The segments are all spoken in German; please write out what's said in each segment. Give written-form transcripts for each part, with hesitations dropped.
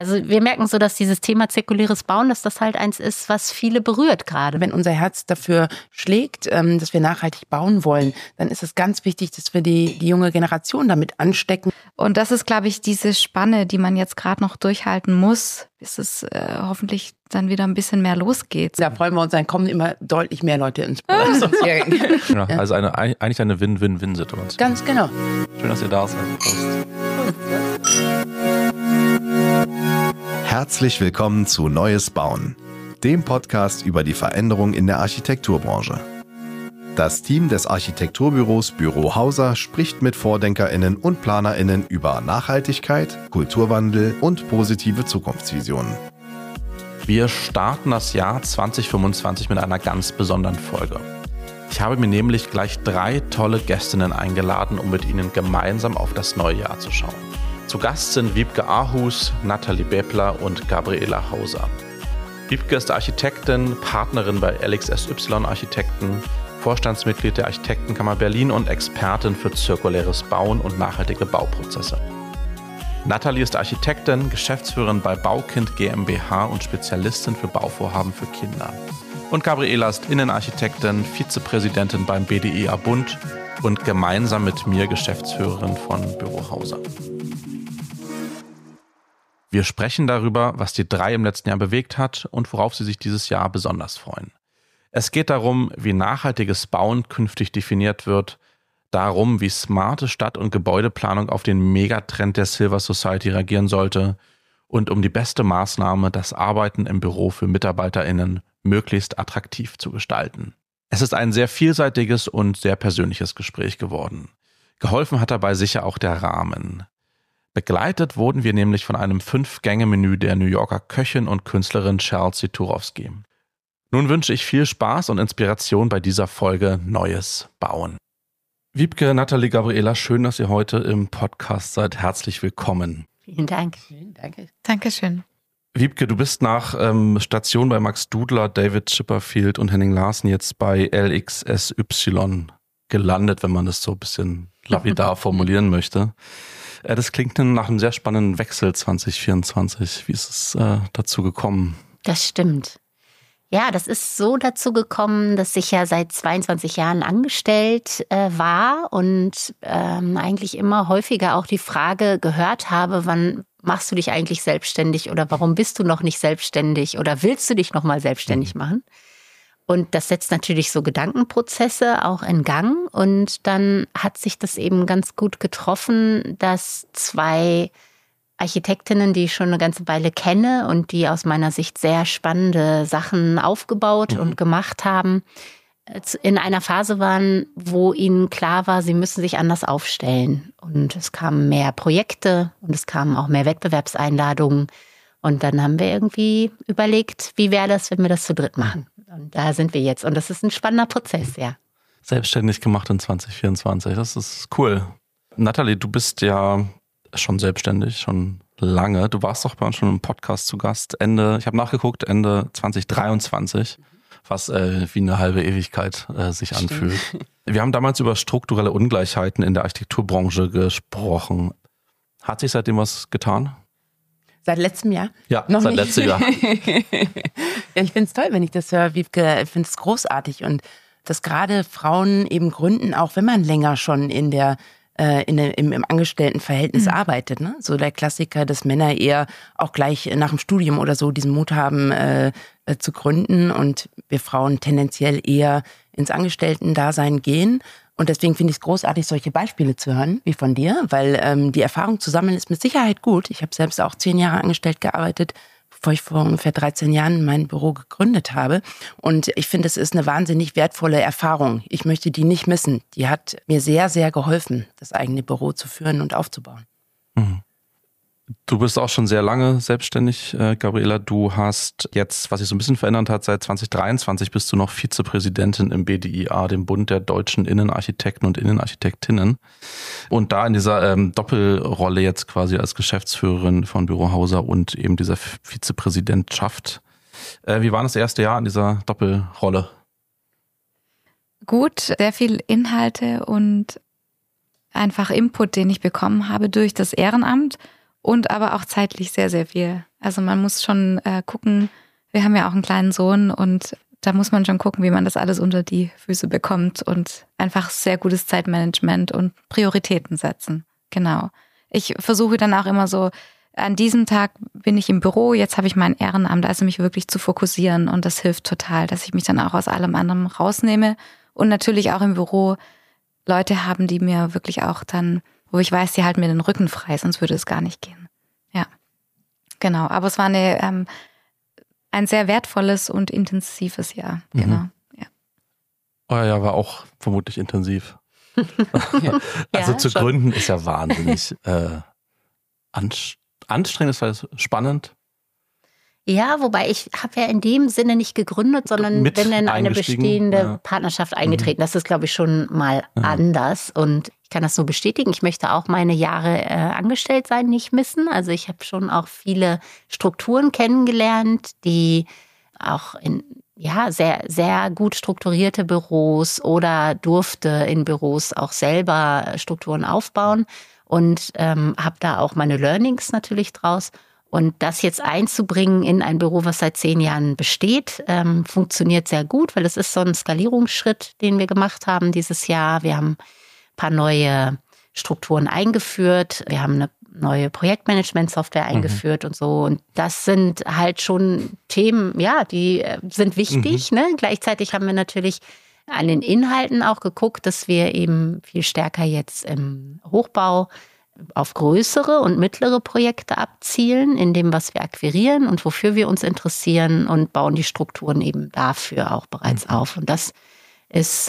Also wir merken so, dass dieses Thema zirkuläres Bauen, dass das halt eins ist, was viele berührt gerade. Wenn unser Herz dafür schlägt, dass wir nachhaltig bauen wollen, dann ist es ganz wichtig, dass wir die junge Generation damit anstecken. Und das ist, glaube ich, diese Spanne, die man jetzt gerade noch durchhalten muss, bis es hoffentlich dann wieder ein bisschen mehr losgeht. Da freuen wir uns, dann kommen immer deutlich mehr Leute ins Projekt. Ja, also eigentlich eine Win-Win-Win-Situation. Ganz genau. Schön, dass ihr da seid. Prost. Herzlich willkommen zu Neues Bauen, dem Podcast über die Veränderung in der Architekturbranche. Das Team des Architekturbüros Büro Hauser spricht mit VordenkerInnen und PlanerInnen über Nachhaltigkeit, Kulturwandel und positive Zukunftsvisionen. Wir starten das Jahr 2025 mit einer ganz besonderen Folge. Ich habe mir nämlich gleich 3 tolle Gästinnen eingeladen, um mit ihnen gemeinsam auf das neue Jahr zu schauen. Zu Gast sind Wiebke Aarhus, Nathalie Bäbler und Gabriela Hauser. Wiebke ist Architektin, Partnerin bei LXSY Architekten, Vorstandsmitglied der Architektenkammer Berlin und Expertin für zirkuläres Bauen und nachhaltige Bauprozesse. Nathalie ist Architektin, Geschäftsführerin bei Baukind GmbH und Spezialistin für Bauvorhaben für Kinder. Und Gabriela ist Innenarchitektin, Vizepräsidentin beim BDIA Bund und gemeinsam mit mir Geschäftsführerin von Büro Hauser. Wir sprechen darüber, was die 3 im letzten Jahr bewegt hat und worauf sie sich dieses Jahr besonders freuen. Es geht darum, wie nachhaltiges Bauen künftig definiert wird, darum, wie smarte Stadt- und Gebäudeplanung auf den Megatrend der Silver Society reagieren sollte und um die beste Maßnahme, das Arbeiten im Büro für MitarbeiterInnen möglichst attraktiv zu gestalten. Es ist ein sehr vielseitiges und sehr persönliches Gespräch geworden. Geholfen hat dabei sicher auch der Rahmen. Begleitet wurden wir nämlich von einem 5-Gänge-Menü der New Yorker Köchin und Künstlerin Chelsea Turowski. Nun wünsche ich viel Spaß und Inspiration bei dieser Folge Neues Bauen. Wiebke, Nathalie, Gabriela, schön, dass ihr heute im Podcast seid. Herzlich willkommen. Vielen Dank. Danke. Dankeschön. Wiebke, du bist nach Station bei Max Dudler, David Chipperfield und Henning Larsen jetzt bei LXSY gelandet, wenn man das so ein bisschen lapidar formulieren möchte. Das klingt nach einem sehr spannenden Wechsel 2024. Wie ist es dazu gekommen? Das stimmt. Ja, das ist so dazu gekommen, dass ich ja seit 22 Jahren angestellt war und eigentlich immer häufiger auch die Frage gehört habe, wann machst du dich eigentlich selbstständig oder warum bist du noch nicht selbstständig oder willst du dich noch mal selbstständig machen? Und das setzt natürlich so Gedankenprozesse auch in Gang. Und dann hat sich das eben ganz gut getroffen, dass 2 Architektinnen, die ich schon eine ganze Weile kenne und die aus meiner Sicht sehr spannende Sachen aufgebaut und gemacht haben, in einer Phase waren, wo ihnen klar war, sie müssen sich anders aufstellen. Und es kamen mehr Projekte und es kamen auch mehr Wettbewerbseinladungen. Und dann haben wir irgendwie überlegt, wie wäre das, wenn wir das zu dritt machen? Und da sind wir jetzt. Und das ist ein spannender Prozess, ja. Selbstständig gemacht in 2024, das ist cool. Nathalie, du bist ja schon selbstständig, schon lange. Du warst doch bei uns schon im Podcast zu Gast. Ich habe nachgeguckt, Ende 2023, was wie eine halbe Ewigkeit sich anfühlt. Wir haben damals über strukturelle Ungleichheiten in der Architekturbranche gesprochen. Hat sich seitdem was getan? Seit letztem Jahr? Ja, noch seit nicht. letztem Jahr. Ja, ich finde es toll, wenn ich das höre, Wiebke. Ich finde es großartig. Und dass gerade Frauen eben gründen, auch wenn man länger schon im Angestelltenverhältnis arbeitet. Ne? So der Klassiker, dass Männer eher auch gleich nach dem Studium oder so diesen Mut haben zu gründen und wir Frauen tendenziell eher ins Angestellten-Dasein gehen. Und deswegen finde ich es großartig, solche Beispiele zu hören, wie von dir, weil die Erfahrung zu sammeln ist mit Sicherheit gut. Ich habe selbst auch 10 Jahre angestellt gearbeitet, bevor ich vor ungefähr 13 Jahren mein Büro gegründet habe. Und ich finde, es ist eine wahnsinnig wertvolle Erfahrung. Ich möchte die nicht missen. Die hat mir sehr, sehr geholfen, das eigene Büro zu führen und aufzubauen. Mhm. Du bist auch schon sehr lange selbstständig, Gabriela. Du hast jetzt, was sich so ein bisschen verändert hat, seit 2023 bist du noch Vizepräsidentin im BDIA, dem Bund der deutschen Innenarchitekten und Innenarchitektinnen. Und da in dieser Doppelrolle jetzt quasi als Geschäftsführerin von Büro Hauser und eben dieser Vizepräsidentschaft. Wie war das erste Jahr in dieser Doppelrolle? Gut, sehr viel Inhalte und einfach Input, den ich bekommen habe durch das Ehrenamt. Und aber auch zeitlich sehr, sehr viel Also man muss schon gucken, wir haben ja auch einen kleinen Sohn und da muss man schon gucken, wie man das alles unter die Füße bekommt und einfach sehr gutes Zeitmanagement und Prioritäten setzen. Genau. Ich versuche dann auch immer so, an diesem Tag bin ich im Büro, jetzt habe ich mein Ehrenamt, also mich wirklich zu fokussieren und das hilft total, dass ich mich dann auch aus allem anderen rausnehme und natürlich auch im Büro Leute haben, die mir wirklich auch dann, wo ich weiß, die halten mir den Rücken frei, sonst würde es gar nicht gehen. Ja, genau. Aber es war ein sehr wertvolles und intensives Jahr. Mhm. Genau. Ja. Euer Jahr war auch vermutlich intensiv. Also zu gründen ist ja wahnsinnig anstrengend, ist das spannend. Ja, wobei ich habe ja in dem Sinne nicht gegründet, sondern bin in eine bestehende Partnerschaft eingetreten. Das ist, glaube ich, schon mal anders und ich kann das so bestätigen. Ich möchte auch meine Jahre angestellt sein nicht missen. Also ich habe schon auch viele Strukturen kennengelernt, die auch in sehr, sehr gut strukturierte Büros oder durfte in Büros auch selber Strukturen aufbauen und habe da auch meine Learnings natürlich draus. Und das jetzt einzubringen in ein Büro, was seit 10 Jahren besteht, funktioniert sehr gut, weil es ist so ein Skalierungsschritt, den wir gemacht haben dieses Jahr. Wir haben ein paar neue Strukturen eingeführt. Wir haben eine neue Projektmanagement-Software eingeführt und so. Und das sind halt schon Themen, die sind wichtig. Ne? Gleichzeitig haben wir natürlich an den Inhalten auch geguckt, dass wir eben viel stärker jetzt im Hochbau auf größere und mittlere Projekte abzielen, in dem, was wir akquirieren und wofür wir uns interessieren und bauen die Strukturen eben dafür auch bereits auf. Und das ist,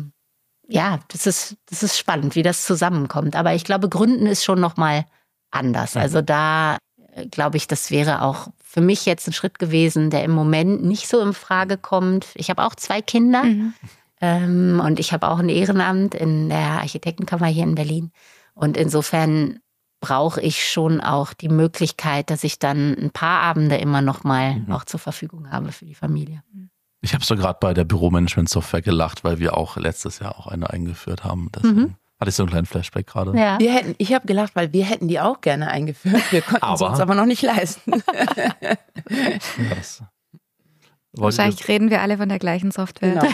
das ist spannend, wie das zusammenkommt. Aber ich glaube, Gründen ist schon nochmal anders. Also da glaube ich, das wäre auch für mich jetzt ein Schritt gewesen, der im Moment nicht so in Frage kommt. Ich habe auch 2 Kinder und ich habe auch ein Ehrenamt in der Architektenkammer hier in Berlin. Und insofern brauche ich schon auch die Möglichkeit, dass ich dann ein paar Abende immer noch mal auch zur Verfügung habe für die Familie. Ich habe so gerade bei der Büromanagement-Software gelacht, weil wir auch letztes Jahr auch eine eingeführt haben. Deswegen hatte ich so einen kleinen Flashback gerade. Ja. Ich habe gelacht, weil wir hätten die auch gerne eingeführt. Wir konnten es uns aber noch nicht leisten. Wahrscheinlich reden wir alle von der gleichen Software. Genau.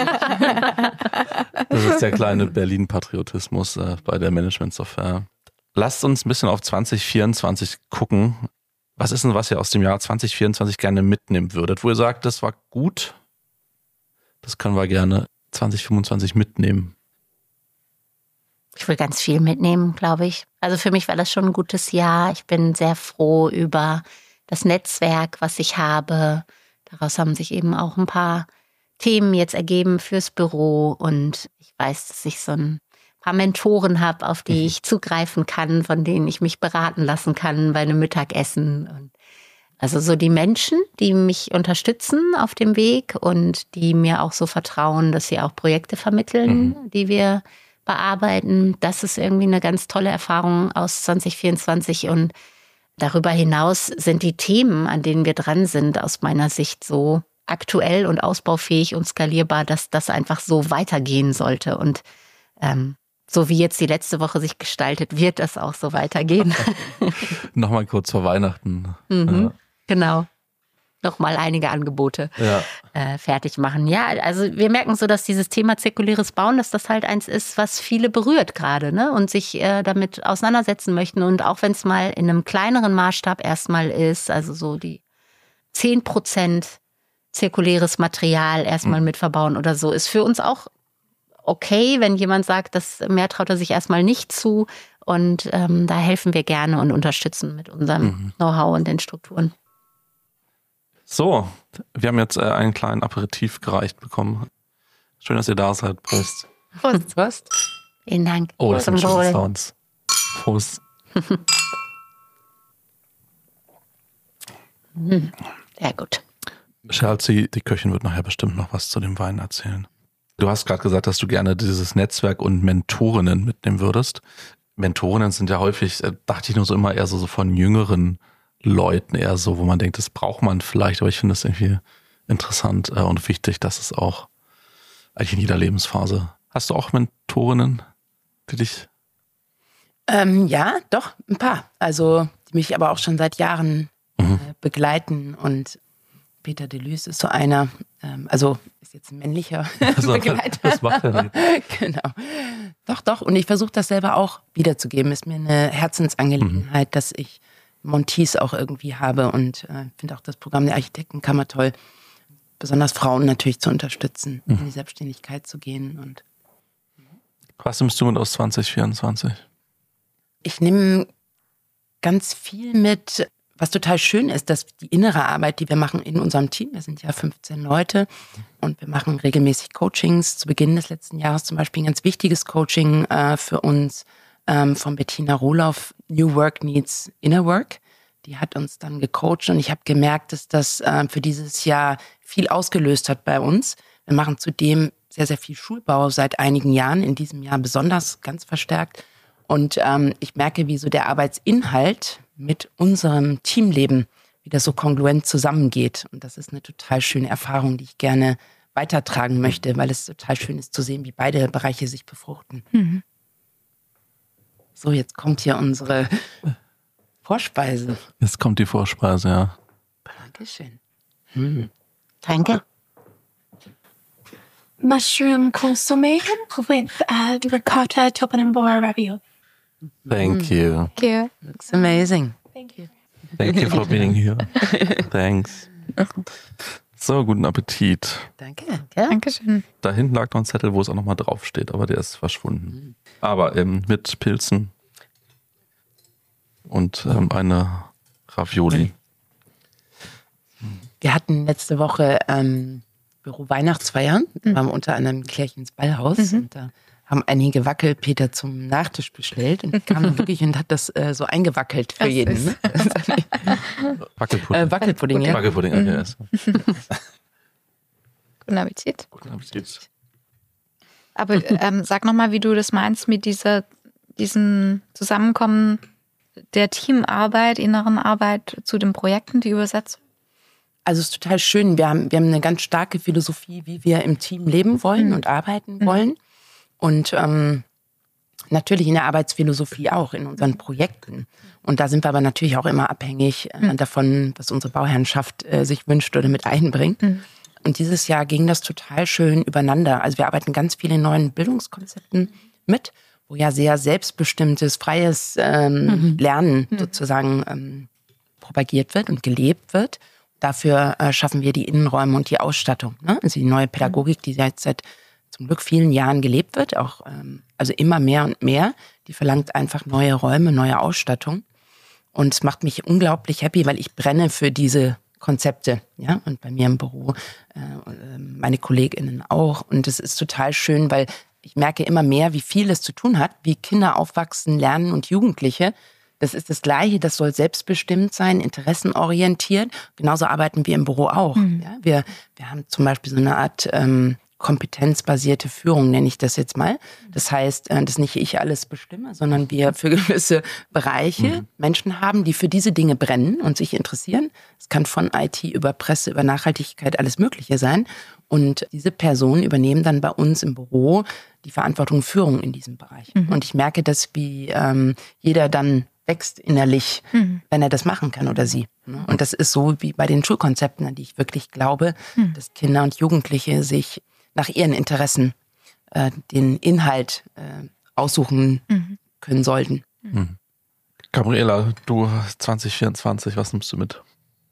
Das ist der kleine Berlin-Patriotismus bei der Management-Software. Lasst uns ein bisschen auf 2024 gucken. Was ist denn, was ihr aus dem Jahr 2024 gerne mitnehmen würdet? Wo ihr sagt, das war gut, das können wir gerne 2025 mitnehmen. Ich will ganz viel mitnehmen, glaube ich. Also für mich war das schon ein gutes Jahr. Ich bin sehr froh über das Netzwerk, was ich habe. Daraus haben sich eben auch ein paar Themen jetzt ergeben fürs Büro. Und ich weiß, dass ich so ein paar Mentoren habe, auf die ich zugreifen kann, von denen ich mich beraten lassen kann bei einem Mittagessen. Und also so die Menschen, die mich unterstützen auf dem Weg und die mir auch so vertrauen, dass sie auch Projekte vermitteln, die wir bearbeiten. Das ist irgendwie eine ganz tolle Erfahrung aus 2024. Und darüber hinaus sind die Themen, an denen wir dran sind, aus meiner Sicht so aktuell und ausbaufähig und skalierbar, dass das einfach so weitergehen sollte. Und so wie jetzt die letzte Woche sich gestaltet, wird das auch so weitergehen. Nochmal kurz vor Weihnachten. Genau. Nochmal einige Angebote fertig machen. Ja, also wir merken so, dass dieses Thema zirkuläres Bauen, dass das halt eins ist, was viele berührt gerade, ne? Und sich damit auseinandersetzen möchten. Und auch wenn es mal in einem kleineren Maßstab erstmal ist, also so die 10% zirkuläres Material erstmal mit verbauen oder so, ist für uns auch okay, wenn jemand sagt, das mehr traut er sich erstmal nicht zu. Und da helfen wir gerne und unterstützen mit unserem Know-how und den Strukturen. So, wir haben jetzt einen kleinen Aperitif gereicht bekommen. Schön, dass ihr da seid. Prost. Prost. Vielen Dank. Oh, das sind schöne Sounds. Prost. Sehr gut. Chelsea, die Köchin, wird nachher bestimmt noch was zu dem Wein erzählen. Du hast gerade gesagt, dass du gerne dieses Netzwerk und Mentorinnen mitnehmen würdest. Mentorinnen sind ja häufig, dachte ich nur so immer eher so von jüngeren Leuten, eher so, wo man denkt, das braucht man vielleicht, aber ich finde das irgendwie interessant und wichtig, dass es auch eigentlich in jeder Lebensphase. Hast du auch Mentorinnen, die dich? Ja, doch, ein paar. Also, die mich aber auch schon seit Jahren begleiten. Und Peter Deleuze ist so einer, also ist jetzt ein männlicher Begleiter. Das macht er nicht. Genau. Doch. Und ich versuche das selber auch wiederzugeben. Ist mir eine Herzensangelegenheit, dass ich Montees auch irgendwie habe und finde auch das Programm der Architektenkammer toll, besonders Frauen natürlich zu unterstützen, in die Selbstständigkeit zu gehen. Und was nimmst du mit aus 2024? ich nehme ganz viel mit, was total schön ist, dass die innere Arbeit, die wir machen in unserem Team, wir sind ja 15 Leute und wir machen regelmäßig Coachings. Zu Beginn des letzten Jahres zum Beispiel ein ganz wichtiges Coaching für uns von Bettina Rohloff, New Work Needs Inner Work. Die hat uns dann gecoacht und ich habe gemerkt, dass das für dieses Jahr viel ausgelöst hat bei uns. Wir machen zudem sehr, sehr viel Schulbau seit einigen Jahren, in diesem Jahr besonders ganz verstärkt. Und ich merke, wie so der Arbeitsinhalt mit unserem Teamleben wieder so kongruent zusammengeht. Und das ist eine total schöne Erfahrung, die ich gerne weitertragen möchte, weil es total schön ist zu sehen, wie beide Bereiche sich befruchten. Mhm. So, jetzt kommt hier unsere Vorspeise. Jetzt kommt die Vorspeise, ja. Dankeschön. Danke. Mushroom consomme with ricotta topinambur ravioli. Thank you. Thank you. Looks amazing. Thank you. Thank you for being here. Thanks. So, guten Appetit. Danke. Dankeschön. Da hinten lag noch ein Zettel, wo es auch nochmal draufsteht, aber der ist verschwunden. Aber mit Pilzen und eine Ravioli. Wir hatten letzte Woche Büro Weihnachtsfeiern, waren wir unter anderem Klärchens Ballhaus und da haben einige Wackelpeter zum Nachtisch bestellt und kam dann wirklich und hat das so eingewackelt für jeden. Ne? Wackelpudding. Wackelpudding, ja. Wackelpudding, okay, yes. Guten Appetit. Guten Appetit. Aber sag nochmal, wie du das meinst mit diesem Zusammenkommen der Teamarbeit, inneren Arbeit zu den Projekten, die Übersetzung. Also es ist total schön. Wir haben eine ganz starke Philosophie, wie wir im Team leben wollen und arbeiten wollen. Und natürlich in der Arbeitsphilosophie auch, in unseren Projekten. Und da sind wir aber natürlich auch immer abhängig davon, was unsere Bauherrschaft sich wünscht oder mit einbringt. Und dieses Jahr ging das total schön übereinander. Also wir arbeiten ganz viele neuen Bildungskonzepten mit, wo ja sehr selbstbestimmtes, freies Lernen sozusagen propagiert wird und gelebt wird. Dafür schaffen wir die Innenräume und die Ausstattung. Ne? Also die neue Pädagogik, die jetzt seit zum Glück vielen Jahren gelebt wird, auch also immer mehr und mehr, die verlangt einfach neue Räume, neue Ausstattung. Und es macht mich unglaublich happy, weil ich brenne für diese Konzepte. Ja? Und bei mir im Büro, meine KollegInnen auch. Und es ist total schön, weil ich merke immer mehr, wie viel es zu tun hat, wie Kinder aufwachsen, lernen und Jugendliche. Das ist das Gleiche, das soll selbstbestimmt sein, interessenorientiert. Genauso arbeiten wir im Büro auch. Ja, wir haben zum Beispiel so eine Art kompetenzbasierte Führung, nenne ich das jetzt mal. Das heißt, dass nicht ich alles bestimme, sondern wir für gewisse Bereiche Menschen haben, die für diese Dinge brennen und sich interessieren. Es kann von IT über Presse, über Nachhaltigkeit alles Mögliche sein. Und diese Personen übernehmen dann bei uns im Büro die Verantwortung Führung in diesem Bereich. Und ich merke, dass wie jeder dann wächst innerlich, wenn er das machen kann oder sie. Und das ist so wie bei den Schulkonzepten, an die ich wirklich glaube, dass Kinder und Jugendliche sich nach ihren Interessen den Inhalt aussuchen können sollten. Gabriela, du 2024, was nimmst du mit?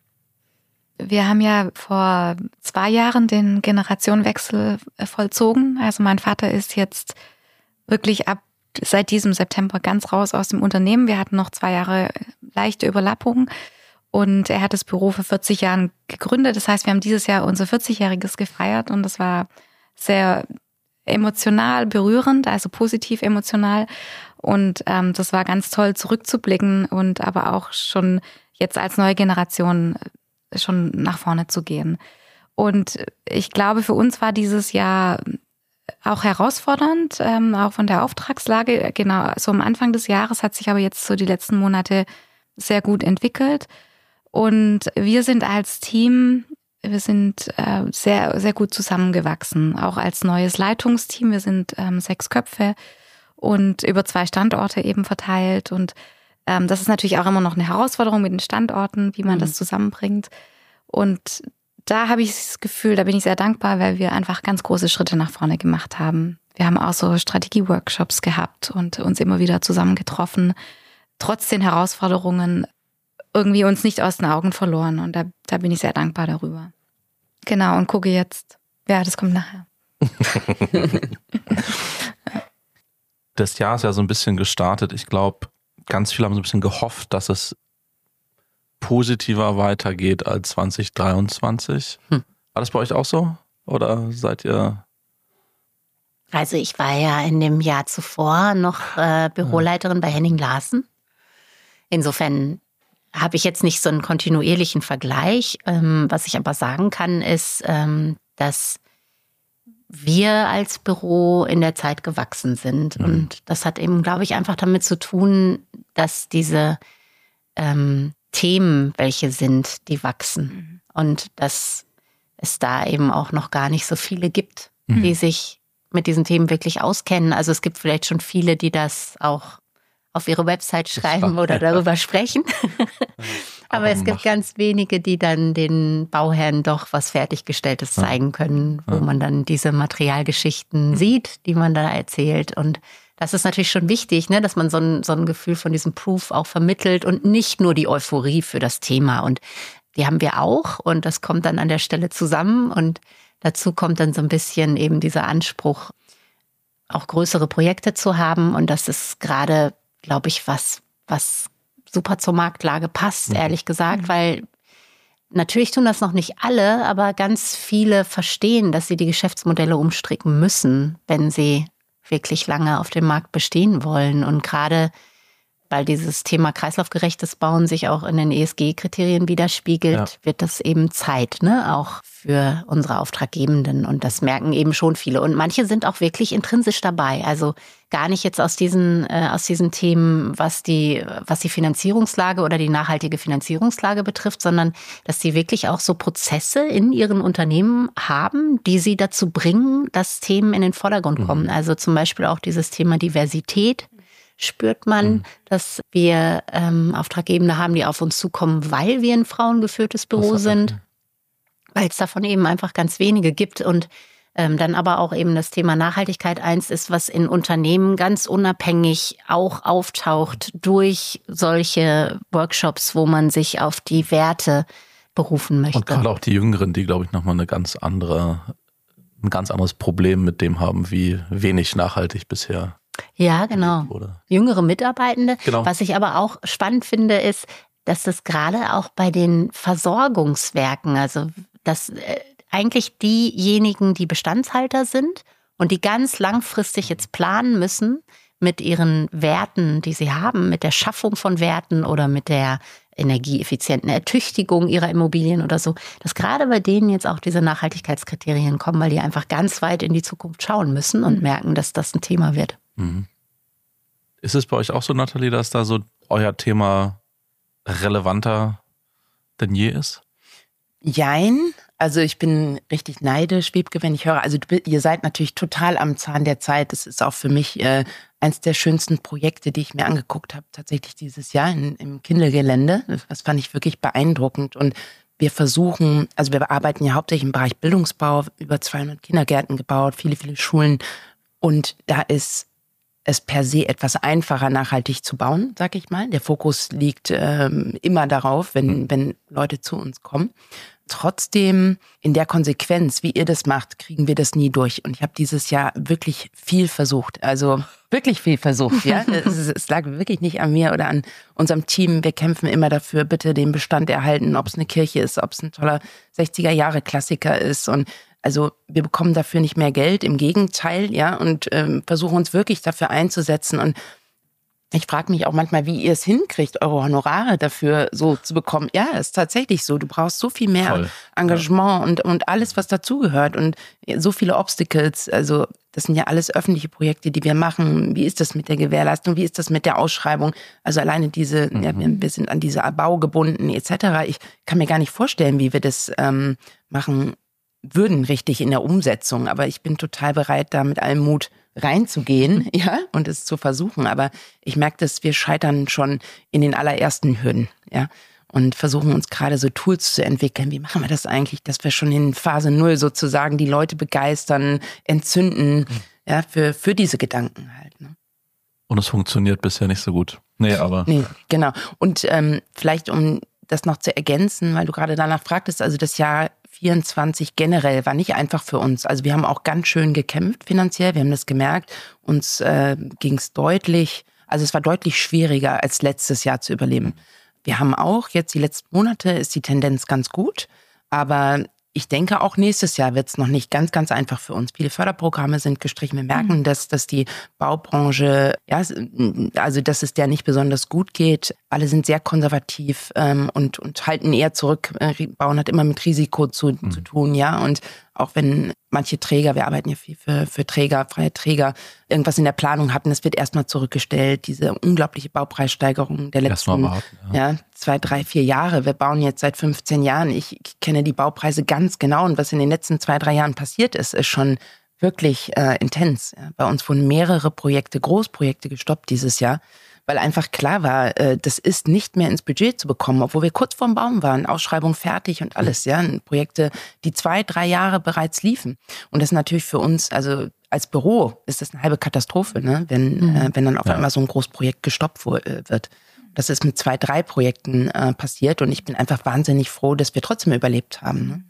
Wir haben ja vor 2 Jahren den Generationenwechsel vollzogen. Also mein Vater ist jetzt wirklich seit diesem September ganz raus aus dem Unternehmen. Wir hatten noch 2 Jahre leichte Überlappung und er hat das Büro vor 40 Jahren gegründet. Das heißt, wir haben dieses Jahr unser 40-Jähriges gefeiert und das war sehr emotional berührend, also positiv emotional. Und das war ganz toll zurückzublicken und aber auch schon jetzt als neue Generation schon nach vorne zu gehen. Und ich glaube, für uns war dieses Jahr auch herausfordernd, auch von der Auftragslage. Genau, so am Anfang des Jahres hat sich aber jetzt so die letzten Monate sehr gut entwickelt. Und wir sind als Team, wir sind sehr, sehr gut zusammengewachsen, auch als neues Leitungsteam. Wir sind 6 Köpfe und über 2 Standorte eben verteilt. Und Das ist natürlich auch immer noch eine Herausforderung mit den Standorten, wie man das zusammenbringt. Und da habe ich das Gefühl, da bin ich sehr dankbar, weil wir einfach ganz große Schritte nach vorne gemacht haben. Wir haben auch so Strategie-Workshops gehabt und uns immer wieder zusammengetroffen, trotz den Herausforderungen irgendwie uns nicht aus den Augen verloren. Und da bin ich sehr dankbar darüber. Genau, und gucke jetzt. Ja, das kommt nachher. Das Jahr ist ja so ein bisschen gestartet. Ich glaube, ganz viele haben so ein bisschen gehofft, dass es positiver weitergeht als 2023. War das bei euch auch so? Oder seid ihr... Also ich war ja in dem Jahr zuvor noch Büroleiterin bei Henning Larsen. Insofern habe ich jetzt nicht so einen kontinuierlichen Vergleich. Was ich aber sagen kann, ist, dass wir als Büro in der Zeit gewachsen sind. Und das hat eben, glaube ich, einfach damit zu tun, dass diese Themen, welche sind, die wachsen. Und dass es da eben auch noch gar nicht so viele gibt, die sich mit diesen Themen wirklich auskennen. Also es gibt vielleicht schon viele, die das auch auf ihre Website schreiben oder darüber sprechen. Aber es gibt ganz wenige, die dann den Bauherren doch was Fertiggestelltes zeigen können, wo man dann diese Materialgeschichten sieht, die man da erzählt. Und das ist natürlich schon wichtig, ne, dass man so ein Gefühl von diesem Proof auch vermittelt und nicht nur die Euphorie für das Thema. Und die haben wir auch und das kommt dann an der Stelle zusammen und dazu kommt dann so ein bisschen eben dieser Anspruch, auch größere Projekte zu haben. Und das ist gerade, glaube ich, was super zur Marktlage passt, ehrlich gesagt, weil natürlich tun das noch nicht alle, aber ganz viele verstehen, dass sie die Geschäftsmodelle umstricken müssen, wenn sie wirklich lange auf dem Markt bestehen wollen. Und gerade weil dieses Thema kreislaufgerechtes Bauen sich auch in den ESG-Kriterien widerspiegelt, wird das eben Zeit, ne, auch für unsere Auftraggebenden. Und das merken eben schon viele. Und manche sind auch wirklich intrinsisch dabei. Also gar nicht jetzt aus diesen Themen, was die Finanzierungslage oder die nachhaltige Finanzierungslage betrifft, sondern dass sie wirklich auch so Prozesse in ihren Unternehmen haben, die sie dazu bringen, dass Themen in den Vordergrund kommen. Also zum Beispiel auch dieses Thema Diversität. Spürt man, dass wir Auftraggebende haben, die auf uns zukommen, weil wir ein frauengeführtes Büro sind, weil es davon eben einfach ganz wenige gibt und dann aber auch eben das Thema Nachhaltigkeit eins ist, was in Unternehmen ganz unabhängig auch auftaucht durch solche Workshops, wo man sich auf die Werte berufen möchte. Und gerade auch die Jüngeren, die, glaube ich, nochmal ein ganz anderes Problem mit dem haben, wie wenig nachhaltig bisher. Ja, genau. Jüngere Mitarbeitende. Genau. Was ich aber auch spannend finde, ist, dass das gerade auch bei den Versorgungswerken, also dass eigentlich diejenigen, die Bestandshalter sind und die ganz langfristig jetzt planen müssen mit ihren Werten, die sie haben, mit der Schaffung von Werten oder mit der energieeffizienten Ertüchtigung ihrer Immobilien oder so, dass gerade bei denen jetzt auch diese Nachhaltigkeitskriterien kommen, weil die einfach ganz weit in die Zukunft schauen müssen und merken, dass das ein Thema wird. Ist es bei euch auch so, Nathalie, dass da so euer Thema relevanter denn je ist? Jein. Also ich bin richtig neidisch, Wiebke, wenn ich höre. Also ihr seid natürlich total am Zahn der Zeit. Das ist auch für mich eins der schönsten Projekte, die ich mir angeguckt habe, tatsächlich dieses Jahr im Kindle-Gelände. Das fand ich wirklich beeindruckend. Und wir versuchen, also wir arbeiten ja hauptsächlich im Bereich Bildungsbau, über 200 Kindergärten gebaut, viele, viele Schulen. Und da ist es per se etwas einfacher, nachhaltig zu bauen, sag ich mal. Der Fokus liegt immer darauf, wenn Leute zu uns kommen. Trotzdem, in der Konsequenz, wie ihr das macht, kriegen wir das nie durch. Und ich habe dieses Jahr wirklich viel versucht. Also wirklich viel versucht. Ja, es lag wirklich nicht an mir oder an unserem Team. Wir kämpfen immer dafür, bitte den Bestand erhalten, ob es eine Kirche ist, ob es ein toller 60er-Jahre-Klassiker ist. Und also wir bekommen dafür nicht mehr Geld, im Gegenteil, ja, und versuchen uns wirklich dafür einzusetzen. Und ich frage mich auch manchmal, wie ihr es hinkriegt, eure Honorare dafür so zu bekommen. Ja, ist tatsächlich so. Du brauchst so viel mehr Engagement und alles, was dazugehört und so viele Obstacles. Also das sind ja alles öffentliche Projekte, die wir machen. Wie ist das mit der Gewährleistung? Wie ist das mit der Ausschreibung? Also alleine diese, wir sind an diese Bau gebunden etc. Ich kann mir gar nicht vorstellen, wie wir das machen würden richtig in der Umsetzung. Aber ich bin total bereit, da mit allem Mut reinzugehen, ja, und es zu versuchen. Aber ich merke, dass wir scheitern schon in den allerersten Hürden, ja. Und versuchen uns gerade so Tools zu entwickeln. Wie machen wir das eigentlich, dass wir schon in Phase 0 sozusagen die Leute begeistern, entzünden, ja, für diese Gedanken halt. Ne? Und es funktioniert bisher nicht so gut. Nee, genau. Und vielleicht, um das noch zu ergänzen, weil du gerade danach fragtest, also das Jahr 24 generell war nicht einfach für uns. Also wir haben auch ganz schön gekämpft finanziell, wir haben das gemerkt. Uns ging es deutlich, also es war deutlich schwieriger als letztes Jahr zu überleben. Wir haben auch, jetzt die letzten Monate ist die Tendenz ganz gut, aber ich denke, auch nächstes Jahr wird es noch nicht ganz, ganz einfach für uns. Viele Förderprogramme sind gestrichen. Wir merken, dass die Baubranche, ja, also dass es der nicht besonders gut geht. Alle sind sehr konservativ und halten eher zurück. Bauen hat immer mit Risiko zu tun, ja. Und auch wenn manche Träger, wir arbeiten ja viel für Träger, freie Träger, irgendwas in der Planung hatten, das wird erstmal zurückgestellt. Diese unglaubliche Baupreissteigerung der letzten 2, 3, 4 Jahre. Wir bauen jetzt seit 15 Jahren. Ich kenne die Baupreise ganz genau. Und was in den letzten 2, 3 Jahren passiert ist schon wirklich intens. Ja. Bei uns wurden mehrere Projekte, Großprojekte gestoppt dieses Jahr, weil einfach klar war, das ist nicht mehr ins Budget zu bekommen, obwohl wir kurz vorm Baum waren, Ausschreibung fertig und alles, ja, Projekte, die 2, 3 Jahre bereits liefen. Und das ist natürlich für uns, also als Büro ist das eine halbe Katastrophe, ne? Wenn dann auf einmal so ein Großprojekt gestoppt wird. Das ist mit 2, 3 Projekten passiert und ich bin einfach wahnsinnig froh, dass wir trotzdem überlebt haben. Ne?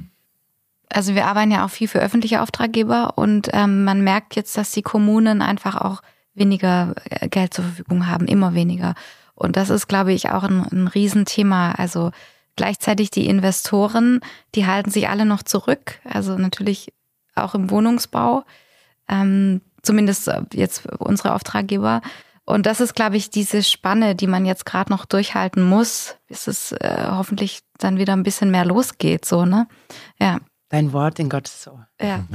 Also wir arbeiten ja auch viel für öffentliche Auftraggeber und man merkt jetzt, dass die Kommunen einfach auch weniger Geld zur Verfügung haben, immer weniger. Und das ist, glaube ich, auch ein Riesenthema. Also gleichzeitig die Investoren, die halten sich alle noch zurück. Also natürlich auch im Wohnungsbau, zumindest jetzt unsere Auftraggeber. Und das ist, glaube ich, diese Spanne, die man jetzt gerade noch durchhalten muss, bis es hoffentlich dann wieder ein bisschen mehr losgeht, so, ne? Ja. Dein Wort in Gottes Ohr. Ja.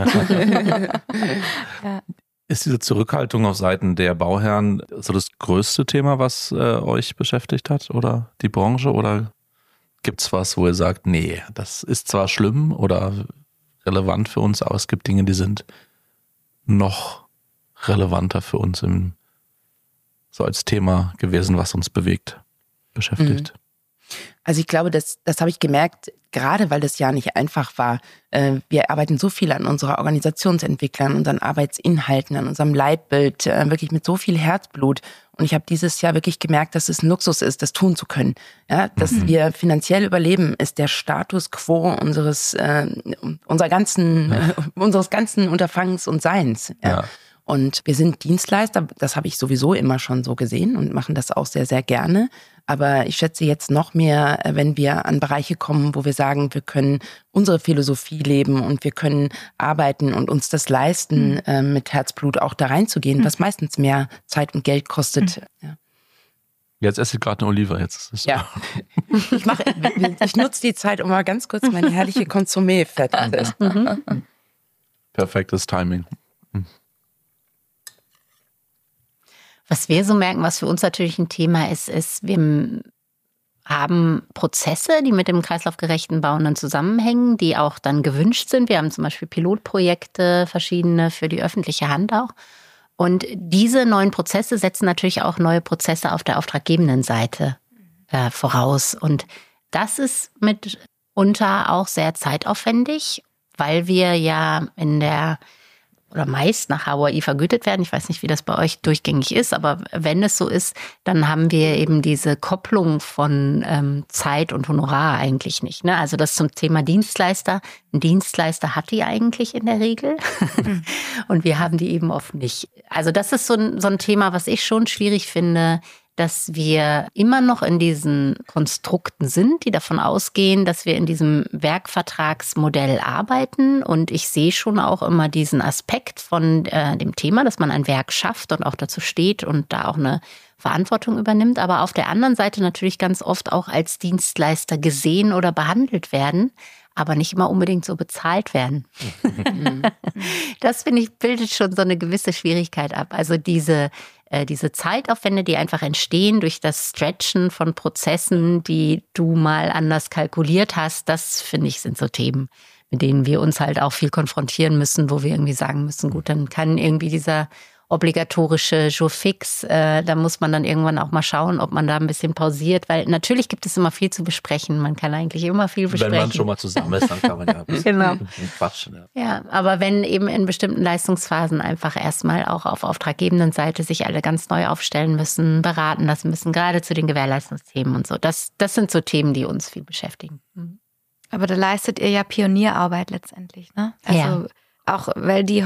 Ja. Ist diese Zurückhaltung auf Seiten der Bauherren so das größte Thema, was euch beschäftigt hat oder die Branche? Oder gibt's was, wo ihr sagt, nee, das ist zwar schlimm oder relevant für uns, aber es gibt Dinge, die sind noch relevanter für uns so als Thema gewesen, was uns beschäftigt? Also ich glaube, das habe ich gemerkt, gerade weil das Jahr nicht einfach war. Wir arbeiten so viel an unserer Organisationsentwicklung, an unseren Arbeitsinhalten, an unserem Leitbild, wirklich mit so viel Herzblut. Und ich habe dieses Jahr wirklich gemerkt, dass es ein Luxus ist, das tun zu können. Ja, dass wir finanziell überleben, ist der Status quo unseres ganzen Unterfangens und Seins. Ja. Und wir sind Dienstleister, das habe ich sowieso immer schon so gesehen und machen das auch sehr, sehr gerne. Aber ich schätze jetzt noch mehr, wenn wir an Bereiche kommen, wo wir sagen, wir können unsere Philosophie leben und wir können arbeiten und uns das leisten, mit Herzblut auch da reinzugehen, was meistens mehr Zeit und Geld kostet. Ja. Jetzt esse ich gerade eine Olive. Jetzt ist es ja. Ich nutze die Zeit, um mal ganz kurz meine herrliche Consommé fertig zu essen. Perfektes Timing. Was wir so merken, was für uns natürlich ein Thema ist, wir haben Prozesse, die mit dem kreislaufgerechten Bauen dann zusammenhängen, die auch dann gewünscht sind. Wir haben zum Beispiel Pilotprojekte, verschiedene für die öffentliche Hand auch. Und diese neuen Prozesse setzen natürlich auch neue Prozesse auf der auftraggebenden Seite voraus. Und das ist mitunter auch sehr zeitaufwendig, weil wir ja meist nach HOI vergütet werden. Ich weiß nicht, wie das bei euch durchgängig ist, aber wenn es so ist, dann haben wir eben diese Kopplung von Zeit und Honorar eigentlich nicht. Ne? Also das zum Thema Dienstleister. Ein Dienstleister hat die eigentlich in der Regel und wir haben die eben oft nicht. Also das ist so ein Thema, was ich schon schwierig finde, dass wir immer noch in diesen Konstrukten sind, die davon ausgehen, dass wir in diesem Werkvertragsmodell arbeiten. Und ich sehe schon auch immer diesen Aspekt von dem Thema, dass man ein Werk schafft und auch dazu steht und da auch eine Verantwortung übernimmt. Aber auf der anderen Seite natürlich ganz oft auch als Dienstleister gesehen oder behandelt werden, aber nicht immer unbedingt so bezahlt werden. Das, finde ich, bildet schon so eine gewisse Schwierigkeit ab. Also diese Zeitaufwände, die einfach entstehen durch das Stretchen von Prozessen, die du mal anders kalkuliert hast, das, finde ich, sind so Themen. mit denen wir uns halt auch viel konfrontieren müssen, wo wir irgendwie sagen müssen, gut, dann kann irgendwie dieser obligatorische Jour fix, da muss man dann irgendwann auch mal schauen, ob man da ein bisschen pausiert, weil natürlich gibt es immer viel zu besprechen. Man kann eigentlich immer viel besprechen. Wenn man schon mal zusammen ist, dann kann man ja genau. quatschen. Ja, aber wenn eben in bestimmten Leistungsphasen einfach erstmal auch auf auftraggebenden Seite sich alle ganz neu aufstellen müssen, beraten lassen müssen, gerade zu den Gewährleistungsthemen und so. Das sind so Themen, die uns viel beschäftigen. Aber da leistet ihr ja Pionierarbeit letztendlich, ne? Also ja. Auch weil die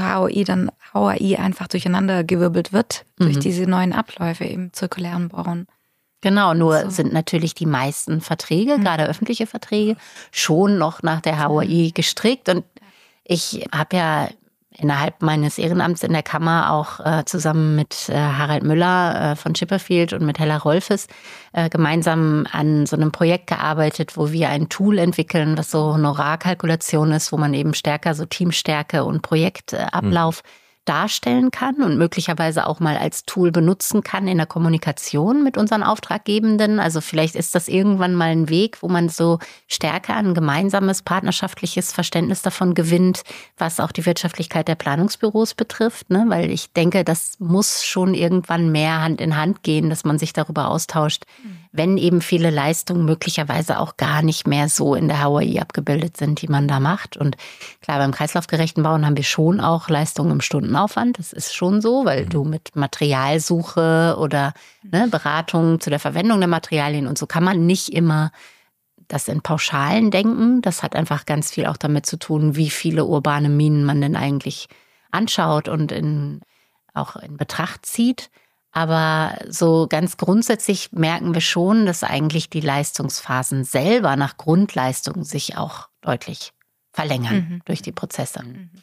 HOI einfach durcheinandergewirbelt wird durch diese neuen Abläufe im zirkulären Bauen. Genau, nur sind natürlich die meisten Verträge, gerade öffentliche Verträge, schon noch nach der HOI gestrickt. Und ich habe ja innerhalb meines Ehrenamts in der Kammer auch zusammen mit Harald Müller von Chipperfield und mit Hella Rolfes gemeinsam an so einem Projekt gearbeitet, wo wir ein Tool entwickeln, was so Honorarkalkulation ist, wo man eben stärker so Teamstärke und Projektablauf darstellen kann und möglicherweise auch mal als Tool benutzen kann in der Kommunikation mit unseren Auftraggebenden. Also vielleicht ist das irgendwann mal ein Weg, wo man so stärker ein gemeinsames partnerschaftliches Verständnis davon gewinnt, was auch die Wirtschaftlichkeit der Planungsbüros betrifft, ne? Weil ich denke, das muss schon irgendwann mehr Hand in Hand gehen, dass man sich darüber austauscht, wenn eben viele Leistungen möglicherweise auch gar nicht mehr so in der HOI abgebildet sind, die man da macht. Und klar, beim kreislaufgerechten Bauen haben wir schon auch Leistungen im Stundenaufwand. Das ist schon so, weil du mit Materialsuche oder Beratung zu der Verwendung der Materialien und so kann man nicht immer das in Pauschalen denken. Das hat einfach ganz viel auch damit zu tun, wie viele urbane Minen man denn eigentlich anschaut und auch in Betracht zieht. Aber so ganz grundsätzlich merken wir schon, dass eigentlich die Leistungsphasen selber nach Grundleistung sich auch deutlich verlängern durch die Prozesse.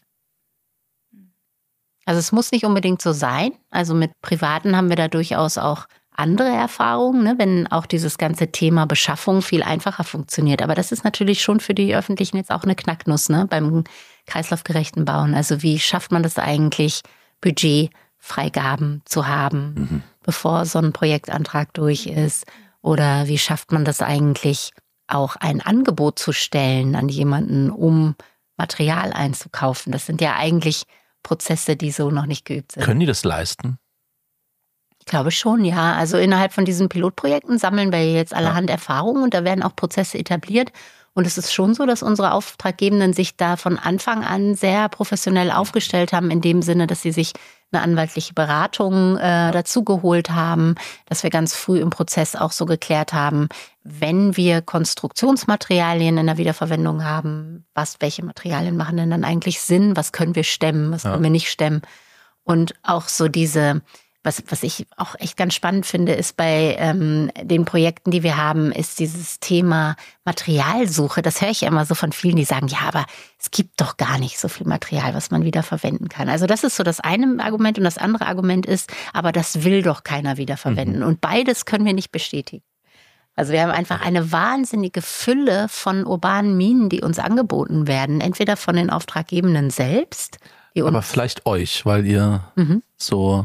Also es muss nicht unbedingt so sein. Also mit Privaten haben wir da durchaus auch andere Erfahrungen, ne, wenn auch dieses ganze Thema Beschaffung viel einfacher funktioniert. Aber das ist natürlich schon für die Öffentlichen jetzt auch eine Knacknuss, ne, beim kreislaufgerechten Bauen. Also wie schafft man das eigentlich, Budgetfreigaben zu haben, bevor so ein Projektantrag durch ist? Oder wie schafft man das eigentlich, auch ein Angebot zu stellen an jemanden, um Material einzukaufen? Das sind ja eigentlich Prozesse, die so noch nicht geübt sind. Können die das leisten? Ich glaube schon, ja. Also innerhalb von diesen Pilotprojekten sammeln wir jetzt allerhand Erfahrungen und da werden auch Prozesse etabliert. Und es ist schon so, dass unsere Auftraggebenden sich da von Anfang an sehr professionell aufgestellt haben, in dem Sinne, dass sie sich eine anwaltliche Beratung dazu geholt haben, dass wir ganz früh im Prozess auch so geklärt haben, wenn wir Konstruktionsmaterialien in der Wiederverwendung haben, welche Materialien machen denn dann eigentlich Sinn, was können wir stemmen, was können wir nicht stemmen. Und auch so was ich auch echt ganz spannend finde, ist bei den Projekten, die wir haben, ist dieses Thema Materialsuche. Das höre ich ja immer so von vielen, die sagen, ja, aber es gibt doch gar nicht so viel Material, was man wieder verwenden kann. Also das ist so das eine Argument und das andere Argument ist, aber das will doch keiner wieder verwenden. Und beides können wir nicht bestätigen. Also wir haben einfach eine wahnsinnige Fülle von urbanen Minen, die uns angeboten werden, entweder von den Auftraggebenden selbst. Aber vielleicht euch, weil ihr so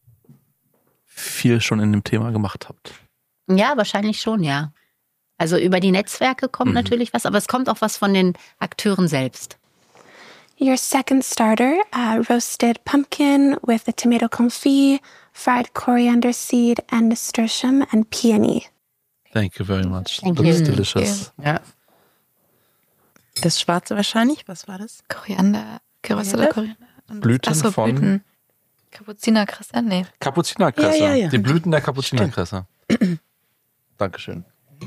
viel schon in dem Thema gemacht habt. Ja, wahrscheinlich schon, ja. Also über die Netzwerke kommt natürlich was, aber es kommt auch was von den Akteuren selbst. Your second starter, roasted pumpkin with a tomato confit, fried coriander seed and nasturtium and peony. Thank you very much. Thank Looks you. delicious. Ja. Das Schwarze wahrscheinlich, was war das? Koriander, gerösteter Koriander. Blüten von? Blüten. Kapuzinerkresse? Nee. Kapuzinerkresse. Ja. Die Blüten der Kapuzinerkresse. Dankeschön.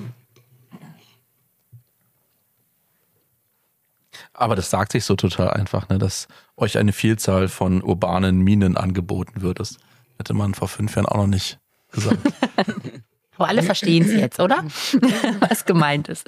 Aber das sagt sich so total einfach, ne, dass euch eine Vielzahl von urbanen Minen angeboten wird. Das hätte man vor 5 Jahren auch noch nicht gesagt. Aber alle verstehen es jetzt, oder? Was gemeint ist.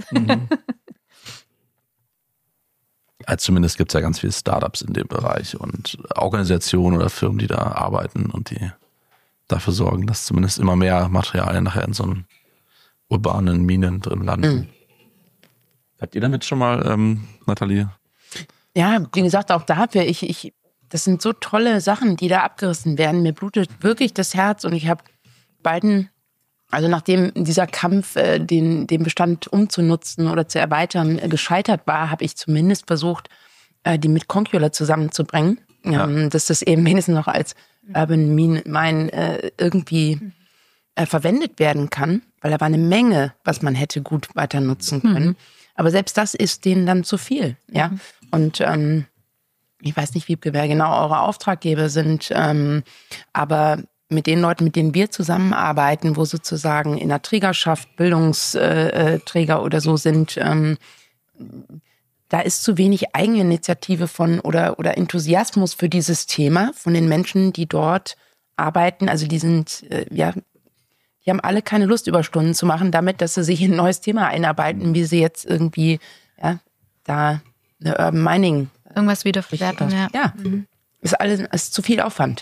Also zumindest gibt es ja ganz viele Startups in dem Bereich und Organisationen oder Firmen, die da arbeiten und die dafür sorgen, dass zumindest immer mehr Materialien nachher in so einen urbanen Minen drin landen. Habt ihr damit schon mal, Nathalie? Ja, wie gesagt, auch dafür, das sind so tolle Sachen, die da abgerissen werden. Mir blutet wirklich das Herz und ich habe beiden Also nachdem dieser Kampf, den Bestand umzunutzen oder zu erweitern, gescheitert war, habe ich zumindest versucht, die mit Concula zusammenzubringen. Dass das eben wenigstens noch als Urban Mine irgendwie verwendet werden kann, weil da war eine Menge, was man hätte gut weiter nutzen können. Aber selbst das ist denen dann zu viel. Ja? Und ich weiß nicht, wer genau eure Auftraggeber sind, aber mit den Leuten, mit denen wir zusammenarbeiten, wo sozusagen in der Trägerschaft Bildungsträger oder so sind, da ist zu wenig Eigeninitiative von oder Enthusiasmus für dieses Thema von den Menschen, die dort arbeiten. Also die sind, die haben alle keine Lust, Überstunden zu machen, damit, dass sie sich in ein neues Thema einarbeiten, wie sie jetzt irgendwie, da eine Urban Mining. Irgendwas wiederverwerten, ja. Ja, ist zu viel Aufwand.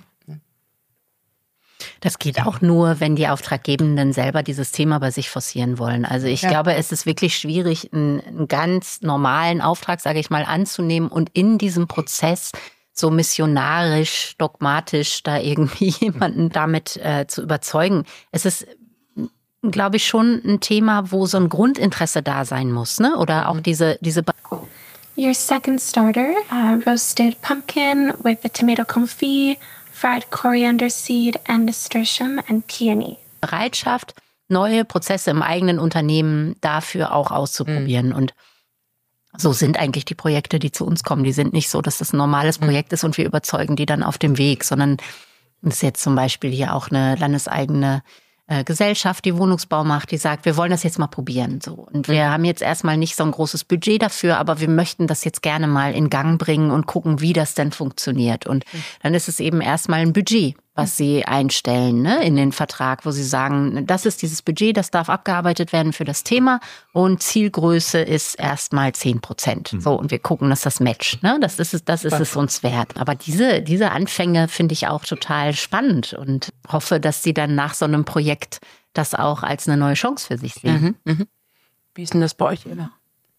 Das geht auch nur, wenn die Auftraggebenden selber dieses Thema bei sich forcieren wollen. Also ich glaube, es ist wirklich schwierig, einen ganz normalen Auftrag, sage ich mal, anzunehmen und in diesem Prozess so missionarisch, dogmatisch da irgendwie jemanden damit zu überzeugen. Es ist, glaube ich, schon ein Thema, wo so ein Grundinteresse da sein muss, ne? Oder auch diese Your second starter, roasted pumpkin with the tomato confit, fried coriander seed and nasturtium and peony. Bereitschaft, neue Prozesse im eigenen Unternehmen dafür auch auszuprobieren. Und so sind eigentlich die Projekte, die zu uns kommen. Die sind nicht so, dass das ein normales Projekt ist und wir überzeugen die dann auf dem Weg, sondern es ist jetzt zum Beispiel hier auch eine landeseigene Gesellschaft, die Wohnungsbau macht, die sagt, wir wollen das jetzt mal probieren. So. Und wir haben jetzt erstmal nicht so ein großes Budget dafür, aber wir möchten das jetzt gerne mal in Gang bringen und gucken, wie das denn funktioniert. Und dann ist es eben erstmal ein Budget, was sie einstellen, ne, in den Vertrag, wo sie sagen, das ist dieses Budget, das darf abgearbeitet werden für das Thema und Zielgröße ist erstmal 10%. So, und wir gucken, dass das matcht. Ne? Das ist es uns wert. Aber diese Anfänge finde ich auch total spannend und hoffe, dass sie dann nach so einem Projekt das auch als eine neue Chance für sich sehen. Wie ist denn das bei euch, Ella?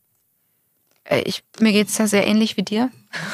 Mir geht es ja sehr ähnlich wie dir.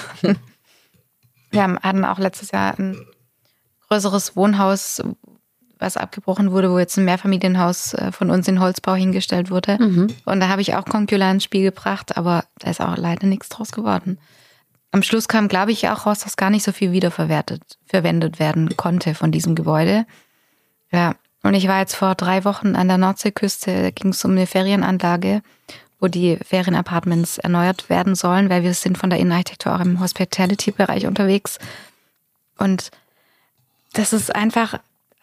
Wir hatten auch letztes Jahr ein größeres Wohnhaus, was abgebrochen wurde, wo jetzt ein Mehrfamilienhaus von uns in Holzbau hingestellt wurde. Und da habe ich auch Concula ins Spiel gebracht, aber da ist auch leider nichts draus geworden. Am Schluss kam, glaube ich, auch raus, dass gar nicht so viel verwendet werden konnte von diesem Gebäude. Ja, und ich war jetzt vor 3 Wochen an der Nordseeküste, da ging es um eine Ferienanlage, wo die Ferienapartments erneuert werden sollen, weil wir sind von der Innenarchitektur auch im Hospitality-Bereich unterwegs. Und das ist einfach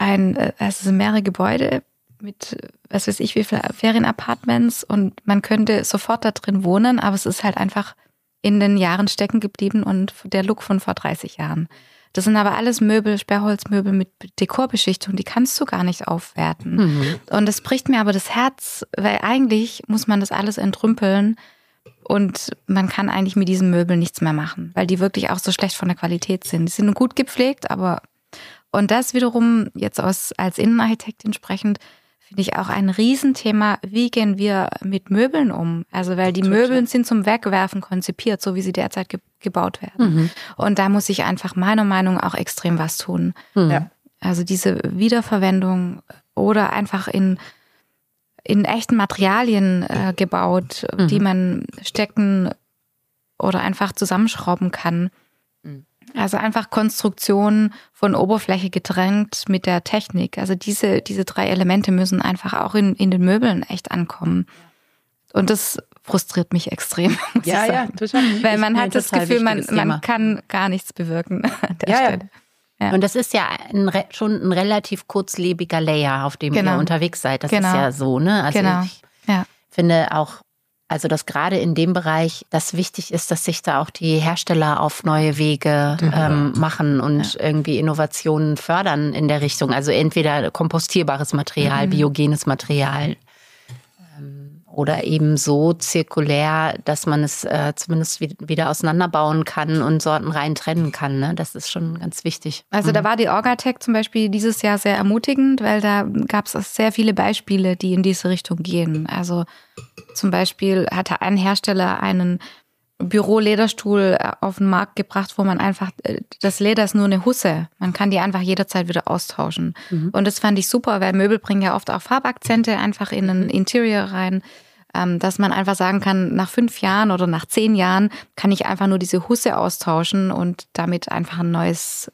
es sind mehrere Gebäude mit, was weiß ich, wie viele Ferienapartments und man könnte sofort da drin wohnen, aber es ist halt einfach in den Jahren stecken geblieben und der Look von vor 30 Jahren. Das sind aber alles Möbel, Sperrholzmöbel mit Dekorbeschichtung, die kannst du gar nicht aufwerten. Und das bricht mir aber das Herz, weil eigentlich muss man das alles entrümpeln und man kann eigentlich mit diesen Möbeln nichts mehr machen, weil die wirklich auch so schlecht von der Qualität sind. Die sind gut gepflegt, aber und das wiederum jetzt als Innenarchitektin sprechend, finde ich auch ein Riesenthema, wie gehen wir mit Möbeln um? Also weil die Möbel sind zum Wegwerfen konzipiert, so wie sie derzeit gebaut werden. Und da muss ich einfach meiner Meinung nach auch extrem was tun. Ja. Also diese Wiederverwendung oder einfach in echten Materialien gebaut, die man stecken oder einfach zusammenschrauben kann. Also einfach Konstruktion von Oberfläche gedrängt mit der Technik. Also diese 3 Elemente müssen einfach auch in den Möbeln echt ankommen. Und das frustriert mich extrem, muss ich sagen. Ja, total. Weil man hat das Gefühl, man kann gar nichts bewirken an der Stelle. Ja. Und das ist ja schon ein relativ kurzlebiger Layer, auf dem ihr unterwegs seid. Das ist ja so, ne? Also ich finde auch, also dass gerade in dem Bereich das wichtig ist, dass sich da auch die Hersteller auf neue Wege machen und irgendwie Innovationen fördern in der Richtung. Also entweder kompostierbares Material, biogenes Material oder eben so zirkulär, dass man es zumindest wieder auseinanderbauen kann und sortenrein trennen kann. Ne? Das ist schon ganz wichtig. Also da war die Orgatec zum Beispiel dieses Jahr sehr ermutigend, weil da gab es sehr viele Beispiele, die in diese Richtung gehen. Also zum Beispiel hatte ein Hersteller einen Büro-Lederstuhl auf den Markt gebracht, wo man einfach, das Leder ist nur eine Husse. Man kann die einfach jederzeit wieder austauschen. Und das fand ich super, weil Möbel bringen ja oft auch Farbakzente einfach in den Interior rein, dass man einfach sagen kann, nach 5 Jahren oder nach 10 Jahren kann ich einfach nur diese Husse austauschen und damit einfach ein neues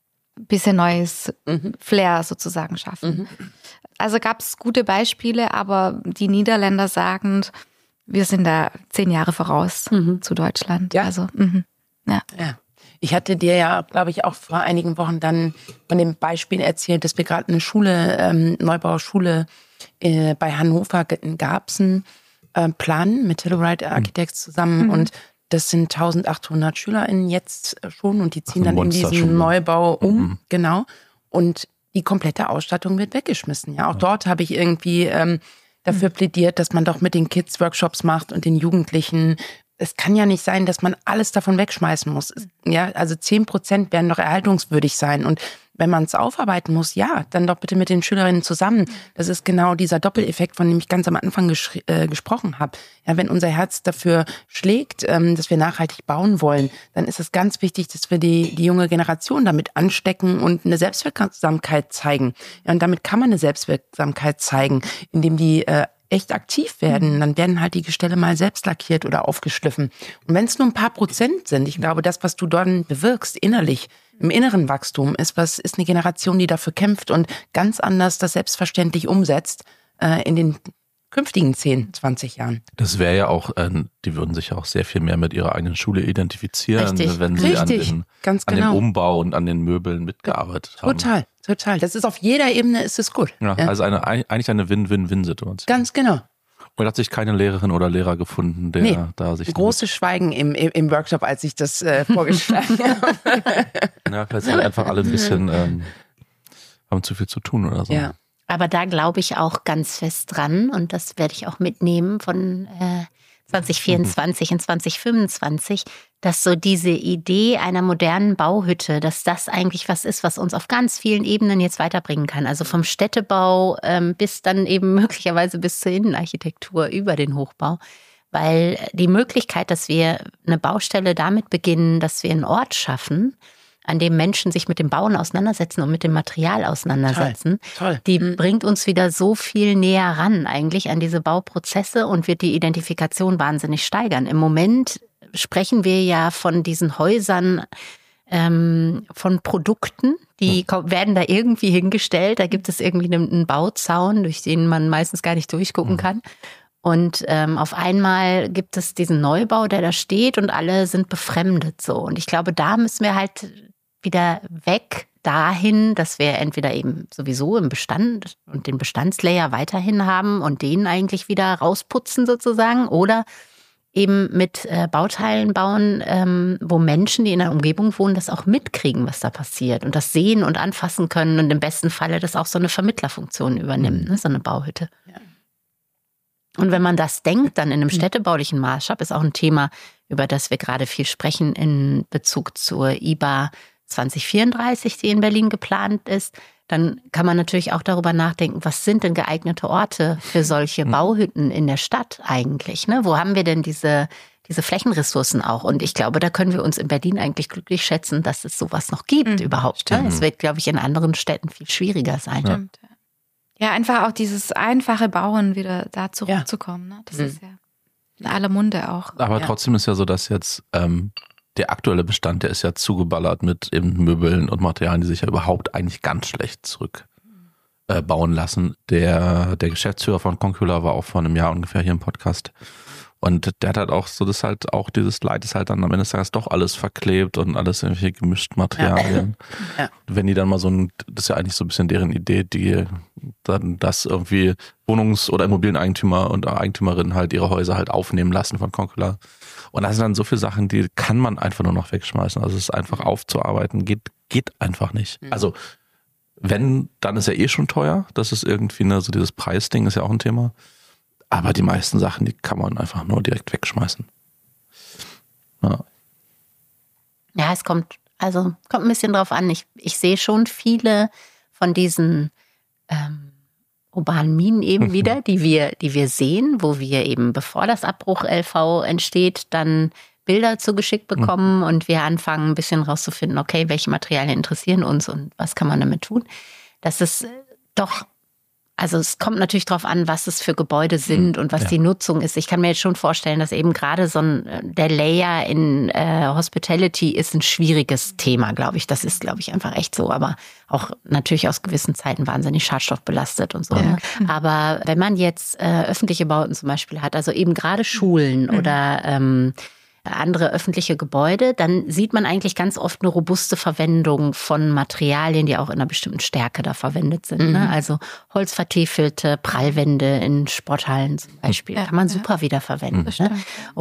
Flair sozusagen schaffen. Also gab es gute Beispiele, aber die Niederländer sagen, wir sind da 10 Jahre voraus zu Deutschland. Ja. Also, Ja. Ich hatte dir ja, glaube ich, auch vor einigen Wochen dann von dem Beispiel erzählt, dass wir gerade eine Schule, Neubauschule bei Hannover in Garbsen planen mit Telluride Architects zusammen und das sind 1800 SchülerInnen jetzt schon und die ziehen dann in diesen Neubau um, genau. Und die komplette Ausstattung wird weggeschmissen. Ja, auch dort habe ich irgendwie dafür plädiert, dass man doch mit den Kids Workshops macht und den Jugendlichen. Es kann ja nicht sein, dass man alles davon wegschmeißen muss. Ja, also 10% werden doch erhaltungswürdig sein. Und wenn man es aufarbeiten muss, ja, dann doch bitte mit den Schülerinnen zusammen. Das ist genau dieser Doppeleffekt, von dem ich ganz am Anfang gesprochen habe. Ja, wenn unser Herz dafür schlägt, dass wir nachhaltig bauen wollen, dann ist es ganz wichtig, dass wir die junge Generation damit anstecken und eine Selbstwirksamkeit zeigen. Ja, und damit kann man eine Selbstwirksamkeit zeigen, indem die echt aktiv werden, dann werden halt die Gestelle mal selbst lackiert oder aufgeschliffen. Und wenn es nur ein paar Prozent sind, ich glaube, das, was du dann bewirkst, innerlich, im inneren Wachstum, ist eine Generation, die dafür kämpft und ganz anders das selbstverständlich umsetzt in den künftigen 10, 20 Jahren. Das wäre ja auch, die würden sich ja auch sehr viel mehr mit ihrer eigenen Schule identifizieren, wenn sie an den Umbau und an den Möbeln mitgearbeitet haben. Total. Das ist auf jeder Ebene ist es gut. Ja, also eigentlich eine Win-Win-Win-Situation. Ganz genau. Und hat sich keine Lehrerin oder Lehrer gefunden, der da sich... Großes Schweigen im Workshop, als ich das vorgeschlagen habe. Ja, vielleicht sind einfach alle ein bisschen, haben zu viel zu tun oder so. Ja. Aber da glaube ich auch ganz fest dran und das werde ich auch mitnehmen von 2024 und 2025, dass so diese Idee einer modernen Bauhütte, dass das eigentlich was ist, was uns auf ganz vielen Ebenen jetzt weiterbringen kann. Also vom Städtebau bis dann eben möglicherweise bis zur Innenarchitektur über den Hochbau. Weil die Möglichkeit, dass wir eine Baustelle damit beginnen, dass wir einen Ort schaffen, an dem Menschen sich mit dem Bauen auseinandersetzen und mit dem Material auseinandersetzen, Toll. Die bringt uns wieder so viel näher ran eigentlich an diese Bauprozesse und wird die Identifikation wahnsinnig steigern. Im Moment sprechen wir ja von diesen Häusern, von Produkten, die werden da irgendwie hingestellt. Da gibt es irgendwie einen Bauzaun, durch den man meistens gar nicht durchgucken kann. Und auf einmal gibt es diesen Neubau, der da steht und alle sind befremdet so. Und ich glaube, da müssen wir halt wieder weg dahin, dass wir entweder eben sowieso im Bestand und den Bestandslayer weiterhin haben und den eigentlich wieder rausputzen sozusagen oder eben mit Bauteilen bauen, wo Menschen, die in der Umgebung wohnen, das auch mitkriegen, was da passiert und das sehen und anfassen können und im besten Falle das auch so eine Vermittlerfunktion übernimmt, ne, so eine Bauhütte. Ja. Und wenn man das denkt, dann in einem städtebaulichen Maßstab, ist auch ein Thema, über das wir gerade viel sprechen in Bezug zur IBA 2034, die in Berlin geplant ist, dann kann man natürlich auch darüber nachdenken, was sind denn geeignete Orte für solche Bauhütten in der Stadt eigentlich? Ne? Wo haben wir denn diese Flächenressourcen auch? Und ich glaube, da können wir uns in Berlin eigentlich glücklich schätzen, dass es sowas noch gibt überhaupt. Ne? Es wird, glaube ich, in anderen Städten viel schwieriger sein. Stimmt. Ja, einfach auch dieses einfache Bauen wieder da zurückzukommen. Ne? Das ist ja in aller Munde auch. Aber trotzdem ist ja so, dass jetzt der aktuelle Bestand, der ist ja zugeballert mit eben Möbeln und Materialien, die sich ja überhaupt eigentlich ganz schlecht zurückbauen lassen. Der Geschäftsführer von Concula war auch vor einem Jahr ungefähr hier im Podcast. Und der hat halt auch so, dass halt auch dieses Leid ist halt dann am Ende des Tages doch alles verklebt und alles irgendwie gemischt Materialien. Ja. Wenn die dann mal das ist ja eigentlich so ein bisschen deren Idee, die dann das irgendwie Wohnungs- oder Immobilieneigentümer und Eigentümerinnen halt ihre Häuser halt aufnehmen lassen von Concula. Und das sind dann so viele Sachen, die kann man einfach nur noch wegschmeißen. Also es ist einfach aufzuarbeiten, geht einfach nicht. Also wenn, dann ist ja eh schon teuer. Das ist irgendwie so dieses Preisding ist ja auch ein Thema. Aber die meisten Sachen, die kann man einfach nur direkt wegschmeißen. Ja, es kommt ein bisschen drauf an. Ich sehe schon viele von diesen urbanen Minen eben wieder, die wir sehen, wo wir eben, bevor das Abbruch-LV entsteht, dann Bilder zugeschickt bekommen und wir anfangen ein bisschen rauszufinden, okay, welche Materialien interessieren uns und was kann man damit tun. Das ist doch, also es kommt natürlich darauf an, was es für Gebäude sind und was die Nutzung ist. Ich kann mir jetzt schon vorstellen, dass eben gerade der Layer in Hospitality ist ein schwieriges Thema, glaube ich. Das ist, glaube ich, einfach echt so. Aber auch natürlich aus gewissen Zeiten wahnsinnig schadstoffbelastet und so. Ne? Aber wenn man jetzt öffentliche Bauten zum Beispiel hat, also eben gerade Schulen oder andere öffentliche Gebäude, dann sieht man eigentlich ganz oft eine robuste Verwendung von Materialien, die auch in einer bestimmten Stärke da verwendet sind. Ne? Also holzvertäfelte Prallwände in Sporthallen zum Beispiel kann man super wiederverwenden. Ne?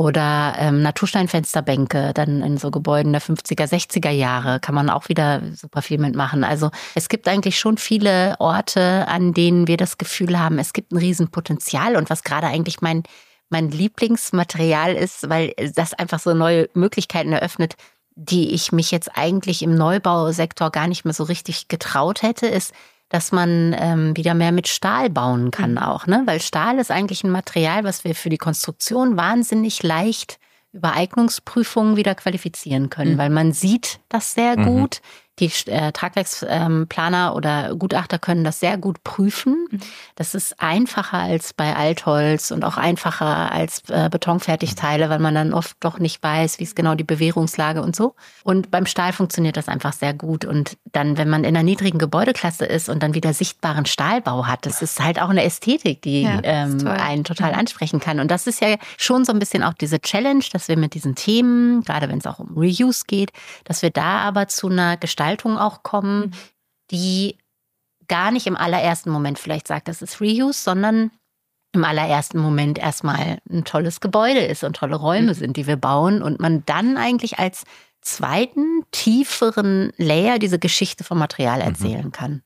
Oder Natursteinfensterbänke dann in so Gebäuden der 50er, 60er Jahre kann man auch wieder super viel mitmachen. Also es gibt eigentlich schon viele Orte, an denen wir das Gefühl haben, es gibt ein Riesenpotenzial und was gerade eigentlich mein Lieblingsmaterial ist, weil das einfach so neue Möglichkeiten eröffnet, die ich mich jetzt eigentlich im Neubausektor gar nicht mehr so richtig getraut hätte, ist, dass man wieder mehr mit Stahl bauen kann auch. Ne? Weil Stahl ist eigentlich ein Material, was wir für die Konstruktion wahnsinnig leicht über Eignungsprüfungen wieder qualifizieren können, weil man sieht das sehr gut. Die Tragwerksplaner oder Gutachter können das sehr gut prüfen. Das ist einfacher als bei Altholz und auch einfacher als Betonfertigteile, weil man dann oft doch nicht weiß, wie ist genau die Bewährungslage und so. Und beim Stahl funktioniert das einfach sehr gut. Und dann, wenn man in einer niedrigen Gebäudeklasse ist und dann wieder sichtbaren Stahlbau hat, das ist halt auch eine Ästhetik, die einen total ansprechen kann. Und das ist ja schon so ein bisschen auch diese Challenge, dass wir mit diesen Themen, gerade wenn es auch um Reuse geht, dass wir da aber zu einer Gestaltung auch kommen, die gar nicht im allerersten Moment vielleicht sagt, das ist Reuse, sondern im allerersten Moment erstmal ein tolles Gebäude ist und tolle Räume sind, die wir bauen und man dann eigentlich als zweiten, tieferen Layer diese Geschichte vom Material erzählen kann.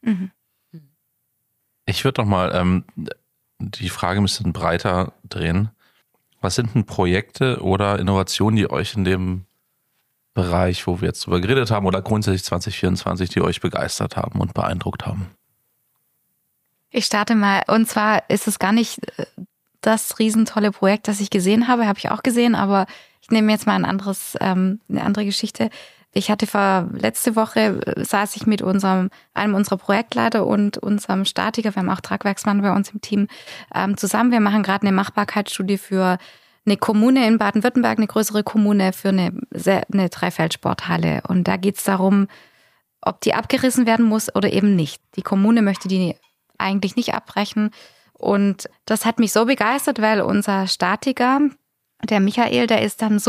Ich würde doch mal die Frage ein bisschen breiter drehen. Was sind denn Projekte oder Innovationen, die euch in dem Bereich, wo wir jetzt drüber geredet haben, oder grundsätzlich 2024, die euch begeistert haben und beeindruckt haben? Ich starte mal. Und zwar ist es gar nicht das riesentolle Projekt, das ich gesehen habe ich auch gesehen, aber ich nehme jetzt mal eine andere Geschichte. Ich hatte letzte Woche saß ich mit einem unserer Projektleiter und unserem Statiker, wir haben auch Tragwerksmann bei uns im Team, zusammen. Wir machen gerade eine Machbarkeitsstudie für eine Kommune in Baden-Württemberg, eine größere Kommune für eine Dreifeldsporthalle. Und da geht es darum, ob die abgerissen werden muss oder eben nicht. Die Kommune möchte die eigentlich nicht abbrechen. Und das hat mich so begeistert, weil unser Statiker, der Michael, der ist dann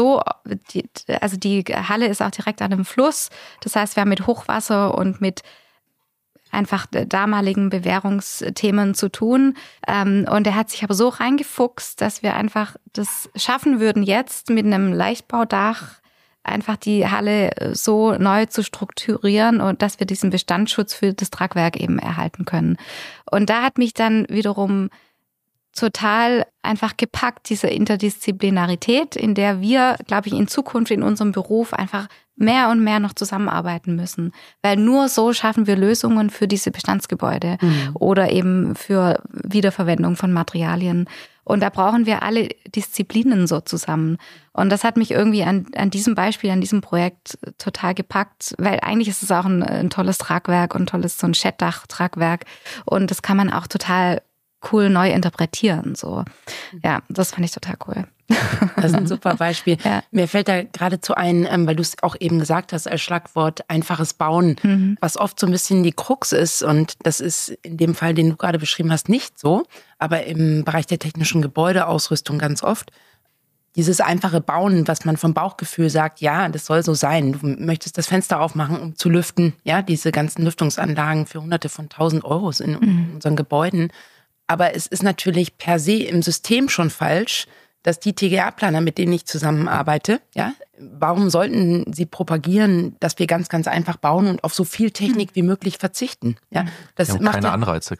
die Halle ist auch direkt an einem Fluss. Das heißt, wir haben mit Hochwasser und mit einfach damaligen Bewährungsthemen zu tun. Und er hat sich aber so reingefuchst, dass wir einfach das schaffen würden, jetzt mit einem Leichtbaudach einfach die Halle so neu zu strukturieren und dass wir diesen Bestandsschutz für das Tragwerk eben erhalten können. Und da hat mich dann wiederum total einfach gepackt, diese Interdisziplinarität, in der wir, glaube ich, in Zukunft in unserem Beruf einfach mehr und mehr noch zusammenarbeiten müssen. Weil nur so schaffen wir Lösungen für diese Bestandsgebäude oder eben für Wiederverwendung von Materialien. Und da brauchen wir alle Disziplinen so zusammen. Und das hat mich irgendwie an diesem Beispiel, an diesem Projekt total gepackt, weil eigentlich ist es auch ein tolles Tragwerk und so ein Schettdach-Tragwerk. Und das kann man auch total cool neu interpretieren. So. Ja, das fand ich total cool. Das ist ein super Beispiel. Ja. Mir fällt da geradezu ein, weil du es auch eben gesagt hast als Schlagwort, einfaches Bauen, was oft so ein bisschen die Krux ist. Und das ist in dem Fall, den du gerade beschrieben hast, nicht so. Aber im Bereich der technischen Gebäudeausrüstung ganz oft. Dieses einfache Bauen, was man vom Bauchgefühl sagt, ja, das soll so sein. Du möchtest das Fenster aufmachen, um zu lüften. Ja, diese ganzen Lüftungsanlagen für Hunderte von 1.000 Euro in unseren Gebäuden. Aber es ist natürlich per se im System schon falsch, dass die TGA-Planer, mit denen ich zusammenarbeite, ja, warum sollten sie propagieren, dass wir ganz, ganz einfach bauen und auf so viel Technik wie möglich verzichten? Ja, das macht keine Anreize, klar.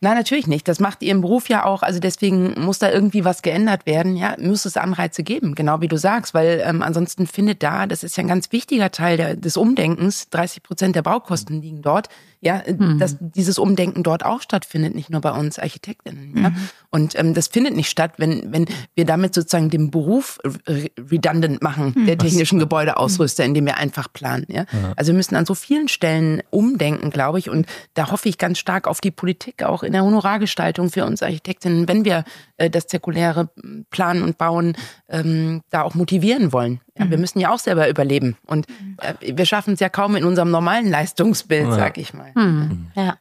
Nein, natürlich nicht. Das macht ihren Beruf ja auch. Also deswegen muss da irgendwie was geändert werden. Ja, muss es Anreize geben, genau wie du sagst. Weil ansonsten findet das ist ja ein ganz wichtiger Teil des Umdenkens. 30% der Baukosten liegen dort. Ja, dass dieses Umdenken dort auch stattfindet, nicht nur bei uns Architektinnen. Ja? Und das findet nicht statt, wenn wir damit sozusagen den Beruf redundant machen, der technischen Gebäudeausrüster, indem wir einfach planen. Ja? Also wir müssen an so vielen Stellen umdenken, glaube ich. Und da hoffe ich ganz stark auf die Politik, auch in der Honorargestaltung für uns Architektinnen, wenn wir das zirkuläre Planen und Bauen da auch motivieren wollen. Ja, wir müssen ja auch selber überleben. Und wir schaffen es ja kaum in unserem normalen Leistungsbild, sag ich mal. Ja.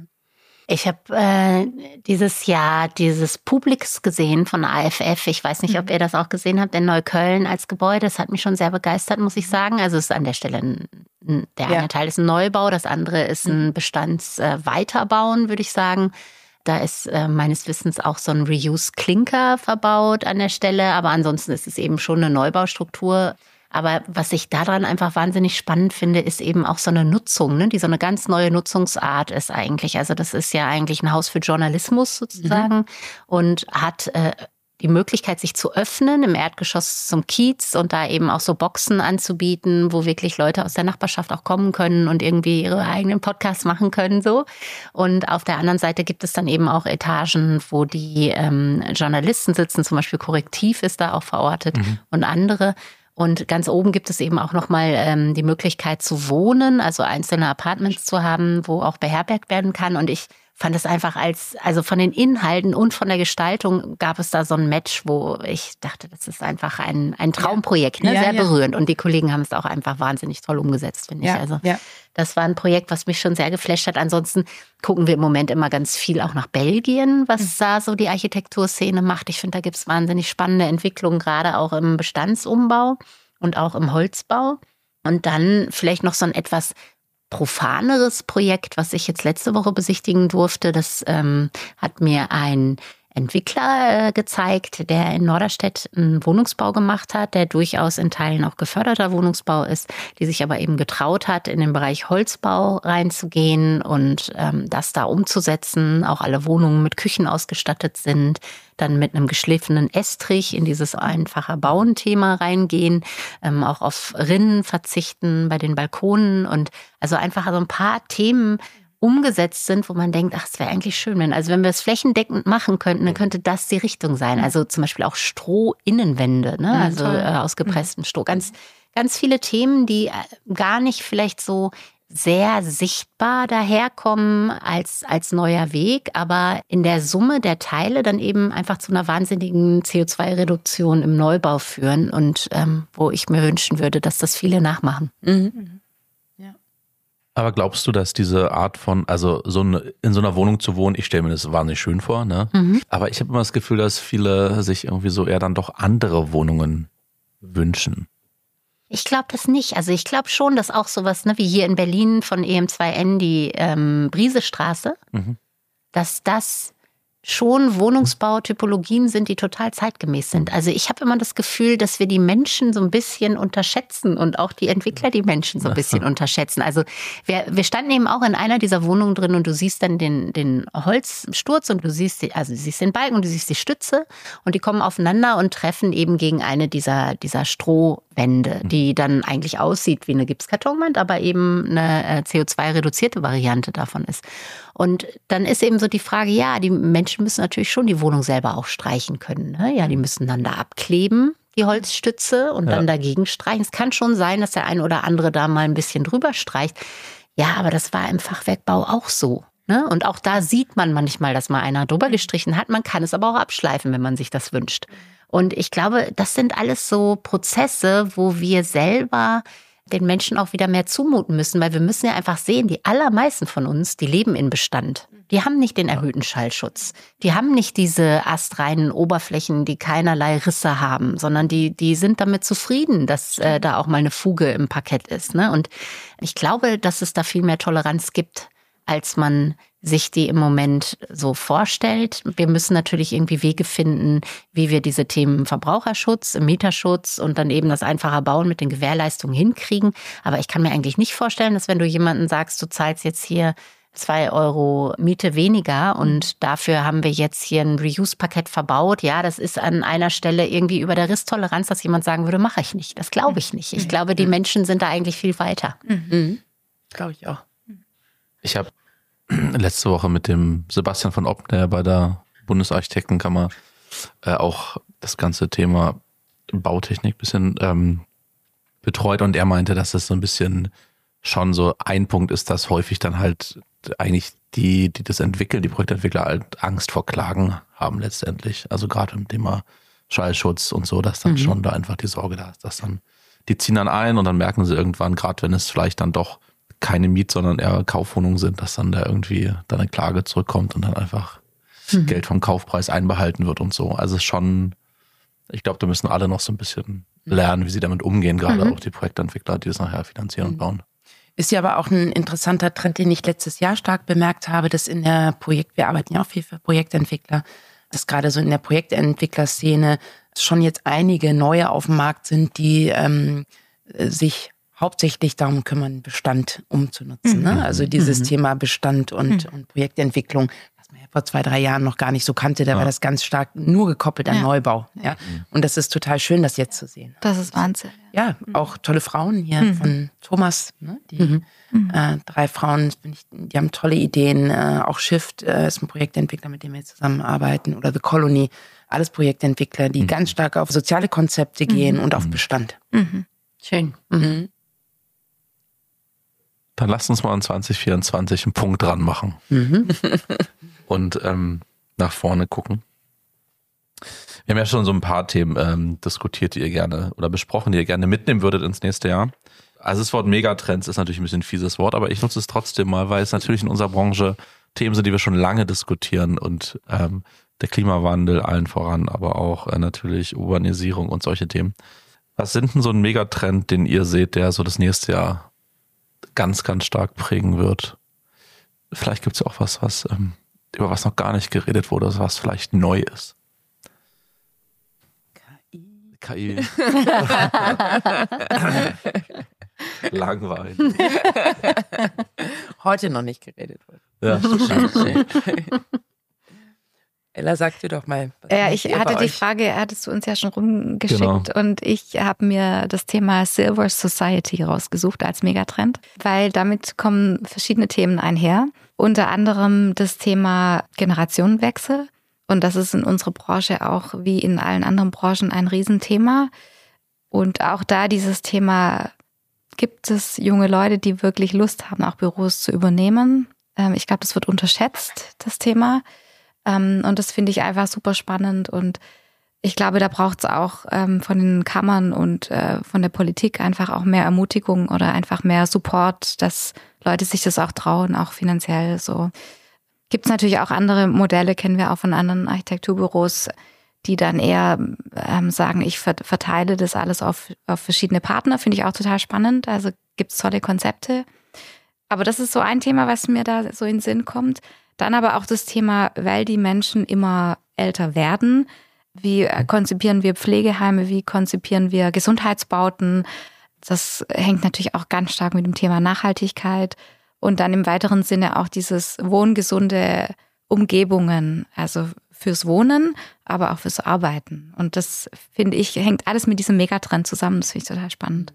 Ich habe dieses Jahr dieses Publix gesehen von AFF. Ich weiß nicht, ob ihr das auch gesehen habt, in Neukölln als Gebäude. Das hat mich schon sehr begeistert, muss ich sagen. Also es ist an der Stelle, der eine Teil ist ein Neubau, das andere ist ein Bestandsweiterbauen, würde ich sagen. Da ist meines Wissens auch so ein Reuse-Klinker verbaut an der Stelle. Aber ansonsten ist es eben schon eine Neubaustruktur. Aber was ich daran einfach wahnsinnig spannend finde, ist eben auch so eine Nutzung, ne, die so eine ganz neue Nutzungsart ist eigentlich. Also das ist ja eigentlich ein Haus für Journalismus sozusagen und hat die Möglichkeit, sich zu öffnen im Erdgeschoss zum Kiez und da eben auch so Boxen anzubieten, wo wirklich Leute aus der Nachbarschaft auch kommen können und irgendwie ihre eigenen Podcasts machen können, so. Und auf der anderen Seite gibt es dann eben auch Etagen, wo die Journalisten sitzen, zum Beispiel Korrektiv ist da auch verortet und andere. Und ganz oben gibt es eben auch nochmal die Möglichkeit zu wohnen, also einzelne Apartments zu haben, wo auch beherbergt werden kann. Und ich fand es einfach also von den Inhalten und von der Gestaltung gab es da so ein Match, wo ich dachte, das ist einfach ein Traumprojekt, ne? Sehr berührend. Und die Kollegen haben es auch einfach wahnsinnig toll umgesetzt, finde ich. Also das war ein Projekt, was mich schon sehr geflasht hat. Ansonsten gucken wir im Moment immer ganz viel auch nach Belgien, was da so die Architekturszene macht. Ich finde, da gibt es wahnsinnig spannende Entwicklungen, gerade auch im Bestandsumbau und auch im Holzbau. Und dann vielleicht noch so ein etwas profaneres Projekt, was ich jetzt letzte Woche besichtigen durfte. Das hat mir ein Entwickler gezeigt, der in Norderstedt einen Wohnungsbau gemacht hat, der durchaus in Teilen auch geförderter Wohnungsbau ist, die sich aber eben getraut hat, in den Bereich Holzbau reinzugehen und das da umzusetzen. Auch alle Wohnungen mit Küchen ausgestattet sind, dann mit einem geschliffenen Estrich in dieses einfache Bauen-Thema reingehen, auch auf Rinnen verzichten bei den Balkonen und also einfach so ein paar Themen umgesetzt sind, wo man denkt, ach, es wäre eigentlich schön, wenn wir es flächendeckend machen könnten, dann könnte das die Richtung sein. Also zum Beispiel auch Stroh-Innenwände, ne? Also aus gepresstem Stroh. Ganz, ganz viele Themen, die gar nicht vielleicht so sehr sichtbar daherkommen als neuer Weg, aber in der Summe der Teile dann eben einfach zu einer wahnsinnigen CO2-Reduktion im Neubau führen und wo ich mir wünschen würde, dass das viele nachmachen. Aber glaubst du, dass diese Art von, also in so einer Wohnung zu wohnen, ich stelle mir das wahnsinnig schön vor, ne? Aber ich habe immer das Gefühl, dass viele sich irgendwie so eher dann doch andere Wohnungen wünschen. Ich glaube das nicht. Also ich glaube schon, dass auch sowas, ne, wie hier in Berlin von EM2N die Briesestraße, dass das schon Wohnungsbautypologien sind, die total zeitgemäß sind. Also ich habe immer das Gefühl, dass wir die Menschen so ein bisschen unterschätzen und auch die Entwickler die Menschen so ein bisschen unterschätzen. Also wir standen eben auch in einer dieser Wohnungen drin und du siehst dann den Holzsturz und du siehst den Balken und du siehst die Stütze und die kommen aufeinander und treffen eben gegen eine dieser Strohwände, die dann eigentlich aussieht wie eine Gipskartonwand, aber eben eine CO2-reduzierte Variante davon ist. Und dann ist eben so die Frage, ja, die Menschen müssen natürlich schon die Wohnung selber auch streichen können. Ne? Ja, die müssen dann da abkleben, die Holzstütze, und dann dagegen streichen. Es kann schon sein, dass der eine oder andere da mal ein bisschen drüber streicht. Ja, aber das war im Fachwerkbau auch so. Ne? Und auch da sieht man manchmal, dass mal einer drüber gestrichen hat. Man kann es aber auch abschleifen, wenn man sich das wünscht. Und ich glaube, das sind alles so Prozesse, wo wir selber den Menschen auch wieder mehr zumuten müssen, weil wir müssen ja einfach sehen, die allermeisten von uns, die leben in Bestand. Die haben nicht den erhöhten Schallschutz. Die haben nicht diese astreinen Oberflächen, die keinerlei Risse haben, sondern die sind damit zufrieden, dass da auch mal eine Fuge im Parkett ist. Ne? Und ich glaube, dass es da viel mehr Toleranz gibt, als man sich die im Moment so vorstellt. Wir müssen natürlich irgendwie Wege finden, wie wir diese Themen Verbraucherschutz, Mieterschutz und dann eben das einfache Bauen mit den Gewährleistungen hinkriegen. Aber ich kann mir eigentlich nicht vorstellen, dass wenn du jemanden sagst, du zahlst jetzt hier 2 Euro Miete weniger und dafür haben wir jetzt hier ein Reuse-Paket verbaut. Ja, das ist an einer Stelle irgendwie über der Risstoleranz, dass jemand sagen würde, mache ich nicht. Das glaube ich nicht. Ich glaube, die Menschen sind da eigentlich viel weiter. Glaube ich auch. Ich habe letzte Woche mit dem Sebastian von Oppner bei der Bundesarchitektenkammer auch das ganze Thema Bautechnik ein bisschen betreut und er meinte, dass das so ein bisschen schon so ein Punkt ist, dass häufig dann halt eigentlich die das entwickeln, die Projektentwickler halt Angst vor Klagen haben letztendlich. Also gerade im Thema Schallschutz und so, dass dann schon da einfach die Sorge da ist, dass dann die ziehen dann ein und dann merken sie irgendwann, gerade wenn es vielleicht dann doch keine Miet-, sondern eher Kaufwohnungen sind, dass dann da irgendwie dann eine Klage zurückkommt und dann einfach Geld vom Kaufpreis einbehalten wird und so. Also schon, ich glaube, da müssen alle noch so ein bisschen lernen, wie sie damit umgehen, gerade auch die Projektentwickler, die das nachher finanzieren und bauen. Ist ja aber auch ein interessanter Trend, den ich letztes Jahr stark bemerkt habe, dass in der wir arbeiten ja auch viel für Projektentwickler, dass gerade so in der Projektentwicklerszene schon jetzt einige neue auf dem Markt sind, die sich hauptsächlich darum kümmern, Bestand umzunutzen. Ne? Also dieses Thema Bestand und Projektentwicklung, was man ja vor 2-3 Jahren noch gar nicht so kannte, da war das ganz stark nur gekoppelt an Neubau. Ja? Und das ist total schön, das jetzt zu sehen. Das ist Wahnsinn. Ja, auch tolle Frauen hier von Thomas, ne? Die 3 Frauen, die haben tolle Ideen. Auch Shift ist ein Projektentwickler, mit dem wir zusammenarbeiten. Oder The Colony, alles Projektentwickler, die ganz stark auf soziale Konzepte gehen und auf Bestand. Schön. Dann lasst uns mal in 2024 einen Punkt dran machen. Und nach vorne gucken. Wir haben ja schon so ein paar Themen diskutiert, die ihr gerne oder besprochen, die ihr gerne mitnehmen würdet ins nächste Jahr. Also das Wort Megatrends ist natürlich ein bisschen ein fieses Wort, aber ich nutze es trotzdem mal, weil es natürlich in unserer Branche Themen sind, die wir schon lange diskutieren und der Klimawandel allen voran, aber auch natürlich Urbanisierung und solche Themen. Was sind denn so ein Megatrend, den ihr seht, der so das nächste Jahr ganz, ganz stark prägen wird? Vielleicht gibt es ja auch was über was noch gar nicht geredet wurde, was vielleicht neu ist. KI. Langweilig. Heute noch nicht geredet wurde. Ja, stimmt. Ella, sag dir doch mal. Ich hatte die Frage, hattest du uns ja schon rumgeschickt Genau. Und ich habe mir das Thema Silver Society rausgesucht als Megatrend, weil damit kommen verschiedene Themen einher. Unter anderem das Thema Generationenwechsel. Und das ist in unserer Branche auch wie in allen anderen Branchen ein Riesenthema. Und auch da dieses Thema, gibt es junge Leute, die wirklich Lust haben, auch Büros zu übernehmen? Ich glaube, das wird unterschätzt, das Thema. Und das finde ich einfach super spannend. Und ich glaube, da braucht es auch von den Kammern und von der Politik einfach auch mehr Ermutigung oder einfach mehr Support, dass Leute sich das auch trauen, auch finanziell so. Gibt es natürlich auch andere Modelle, kennen wir auch von anderen Architekturbüros, die dann eher sagen, ich verteile das alles auf verschiedene Partner, finde ich auch total spannend. Also gibt es tolle Konzepte. Aber das ist so ein Thema, was mir da so in den Sinn kommt. Dann aber auch das Thema, weil die Menschen immer älter werden, wie konzipieren wir Pflegeheime, wie konzipieren wir Gesundheitsbauten. Das hängt natürlich auch ganz stark mit dem Thema Nachhaltigkeit. Und dann im weiteren Sinne auch dieses wohngesunde Umgebungen, also fürs Wohnen, aber auch fürs Arbeiten. Und das, finde ich, hängt alles mit diesem Megatrend zusammen. Das finde ich total spannend.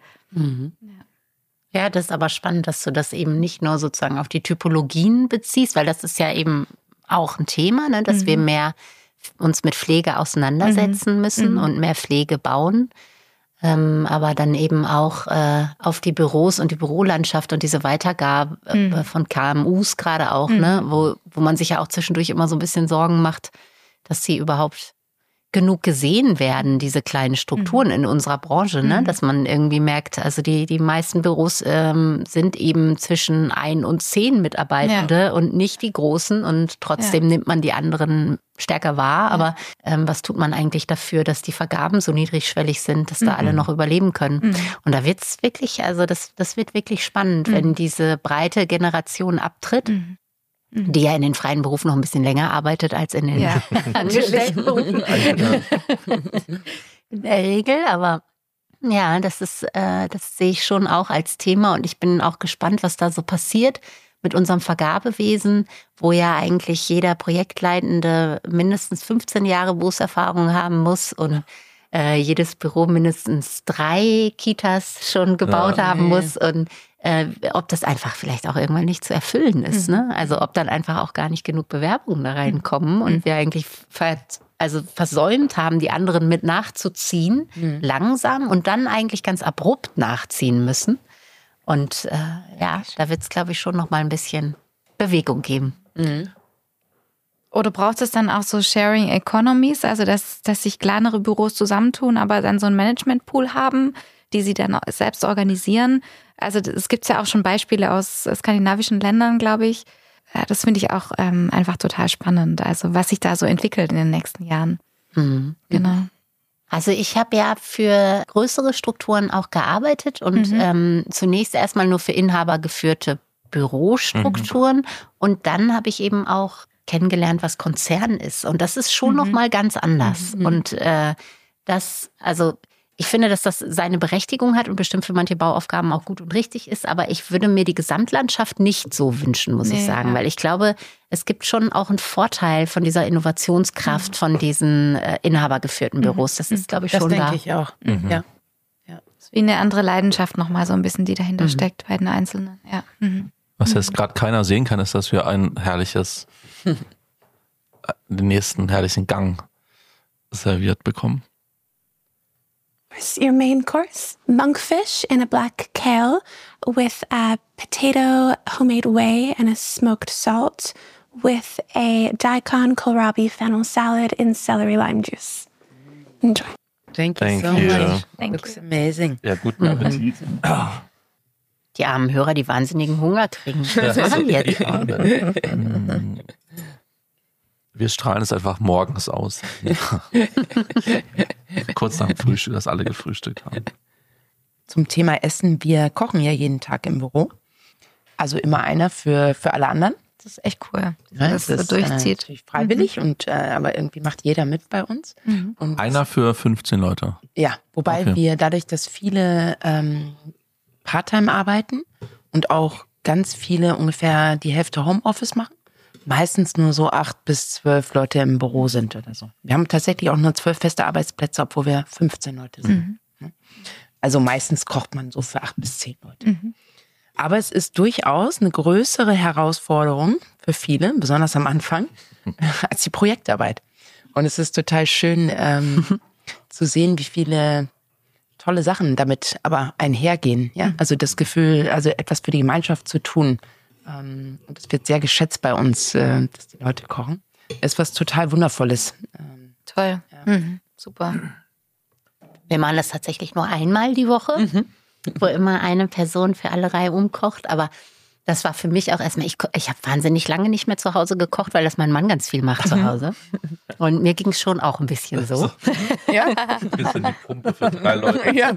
Ja, das ist aber spannend, dass du das eben nicht nur sozusagen auf die Typologien beziehst, weil das ist ja eben auch ein Thema, ne, dass wir mehr uns mit Pflege auseinandersetzen müssen und mehr Pflege bauen. Aber dann eben auch auf die Büros und die Bürolandschaft und diese Weitergabe von KMUs gerade auch, ne, wo man sich ja auch zwischendurch immer so ein bisschen Sorgen macht, dass sie überhaupt genug gesehen werden, diese kleinen Strukturen in unserer Branche, ne? Dass man irgendwie merkt, also die meisten Büros sind eben zwischen 1 und 10 Mitarbeitende und nicht die großen und trotzdem nimmt man die anderen stärker wahr. Aber was tut man eigentlich dafür, dass die Vergaben so niedrigschwellig sind, dass da alle noch überleben können? Und da wird's wirklich, also das wird wirklich spannend, wenn diese breite Generation abtritt. Die ja in den freien Berufen noch ein bisschen länger arbeitet als in den Angestelltenberufen. In der Regel, aber ja, das sehe ich schon auch als Thema und ich bin auch gespannt, was da so passiert. mit unserem Vergabewesen, wo ja eigentlich jeder Projektleitende mindestens 15 Jahre Berufserfahrung haben muss und jedes Büro mindestens 3 Kitas schon gebaut haben muss und ob das einfach vielleicht auch irgendwann nicht zu erfüllen ist. Ne? Also ob dann einfach auch gar nicht genug Bewerbungen da reinkommen und wir eigentlich versäumt haben, die anderen mit nachzuziehen, langsam und dann eigentlich ganz abrupt nachziehen müssen. Und da wird es, glaube ich, schon noch mal ein bisschen Bewegung geben. Oder braucht es dann auch so Sharing Economies, also dass sich kleinere Büros zusammentun, aber dann so einen Managementpool haben, die sie dann selbst organisieren? Also es gibt ja auch schon Beispiele aus skandinavischen Ländern, glaube ich. Das finde ich auch einfach total spannend, also was sich da so entwickelt in den nächsten Jahren. Genau. Also ich habe ja für größere Strukturen auch gearbeitet und zunächst erstmal nur für inhabergeführte Bürostrukturen und dann habe ich eben auch kennengelernt, was Konzern ist. Und das ist schon noch mal ganz anders. Und ich finde, dass das seine Berechtigung hat und bestimmt für manche Bauaufgaben auch gut und richtig ist. Aber ich würde mir die Gesamtlandschaft nicht so wünschen, muss ich sagen. Weil ich glaube, es gibt schon auch einen Vorteil von dieser Innovationskraft von diesen inhabergeführten Büros. Das ist, glaube ich, schon da. Das denke ich auch. Ja. Das ist wie eine andere Leidenschaft nochmal so ein bisschen, die dahinter steckt bei den Einzelnen. Ja. Was jetzt gerade keiner sehen kann, ist, dass wir den nächsten herrlichen Gang serviert bekommen. Here's your main course. Monkfish in a black kale with a potato homemade whey and a smoked salt with a daikon kohlrabi fennel salad in celery lime juice. Enjoy. Thank you so much. Looks amazing. Ja, guten Appetit. Die armen Hörer, die wahnsinnigen Hunger kriegen. Was machen die jetzt? Wir strahlen es einfach morgens aus. Kurz nach dem Frühstück, dass alle gefrühstückt haben. Zum Thema Essen, wir kochen ja jeden Tag im Büro. Also immer einer für alle anderen. Das ist echt cool, Ja, dass das so durchzieht. Natürlich freiwillig, aber irgendwie macht jeder mit bei uns. Und Einer für 15 Leute. ja, wobei wir dadurch, dass viele Part-Time arbeiten und auch ganz viele ungefähr die Hälfte Homeoffice machen, meistens nur so 8 bis 12 Leute im Büro sind oder so. Wir haben tatsächlich auch nur 12 feste Arbeitsplätze, obwohl wir 15 Leute sind. Also meistens kocht man so für 8 bis 10 Leute. Aber es ist durchaus eine größere Herausforderung für viele, besonders am Anfang, als die Projektarbeit. Und es ist total schön zu sehen, wie viele tolle Sachen damit aber einhergehen. Ja? Also das Gefühl, also etwas für die Gemeinschaft zu tun. Und das wird sehr geschätzt bei uns, dass die Leute kochen. Ist was total Wundervolles. Toll. Super. Wir machen das tatsächlich nur einmal die Woche, wo immer eine Person für alle Reihe umkocht. Aber das war für mich auch erstmal, ich habe wahnsinnig lange nicht mehr zu Hause gekocht, weil das mein Mann ganz viel macht zu Hause. Und mir ging es schon auch ein bisschen so. Ja. Ein bisschen die Pumpe für 3 Leute. Ja.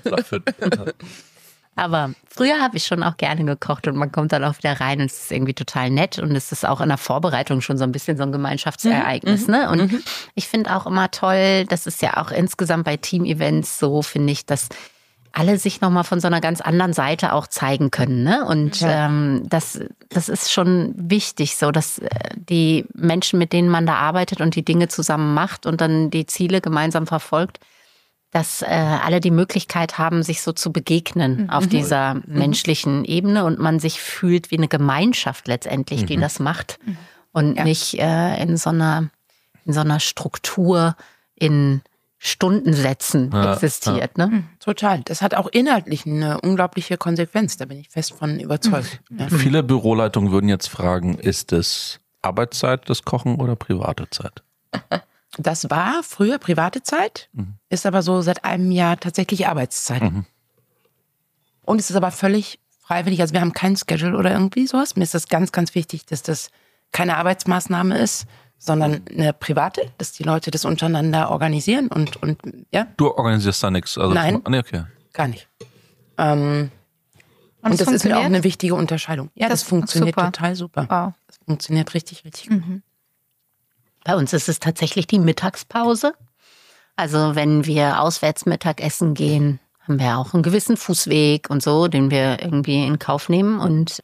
Aber früher habe ich schon auch gerne gekocht und man kommt dann auch wieder rein und es ist irgendwie total nett und es ist auch in der Vorbereitung schon so ein bisschen so ein Gemeinschaftsereignis. Ne? Und ich finde auch immer toll, das ist ja auch insgesamt bei Team-Events so, finde ich, dass alle sich nochmal von so einer ganz anderen Seite auch zeigen können. Ne? Und das ist schon wichtig, so dass die Menschen, mit denen man da arbeitet und die Dinge zusammen macht und dann die Ziele gemeinsam verfolgt, dass alle die Möglichkeit haben, sich so zu begegnen auf dieser menschlichen Ebene und man sich fühlt wie eine Gemeinschaft letztendlich, die das macht und nicht in so einer Struktur in Stundensätzen existiert. Ne? Total. Das hat auch inhaltlich eine unglaubliche Konsequenz. Da bin ich fest von überzeugt. Ja. Viele Büroleitungen würden jetzt fragen, ist es Arbeitszeit, das Kochen oder private Zeit? Das war früher private Zeit, ist aber so seit einem Jahr tatsächlich Arbeitszeit. Und es ist aber völlig freiwillig. Also wir haben kein Schedule oder irgendwie sowas. Mir ist das ganz, ganz wichtig, dass das keine Arbeitsmaßnahme ist, sondern eine private, dass die Leute das untereinander organisieren und ja. Du organisierst da nichts? Also Nein. Nee, okay. Gar nicht. Und das ist mir auch eine wichtige Unterscheidung. Ja, das funktioniert super. Total super. Wow. Das funktioniert richtig, richtig gut. Bei uns ist es tatsächlich die Mittagspause. Also wenn wir auswärts Mittagessen gehen, haben wir auch einen gewissen Fußweg und so, den wir irgendwie in Kauf nehmen. Und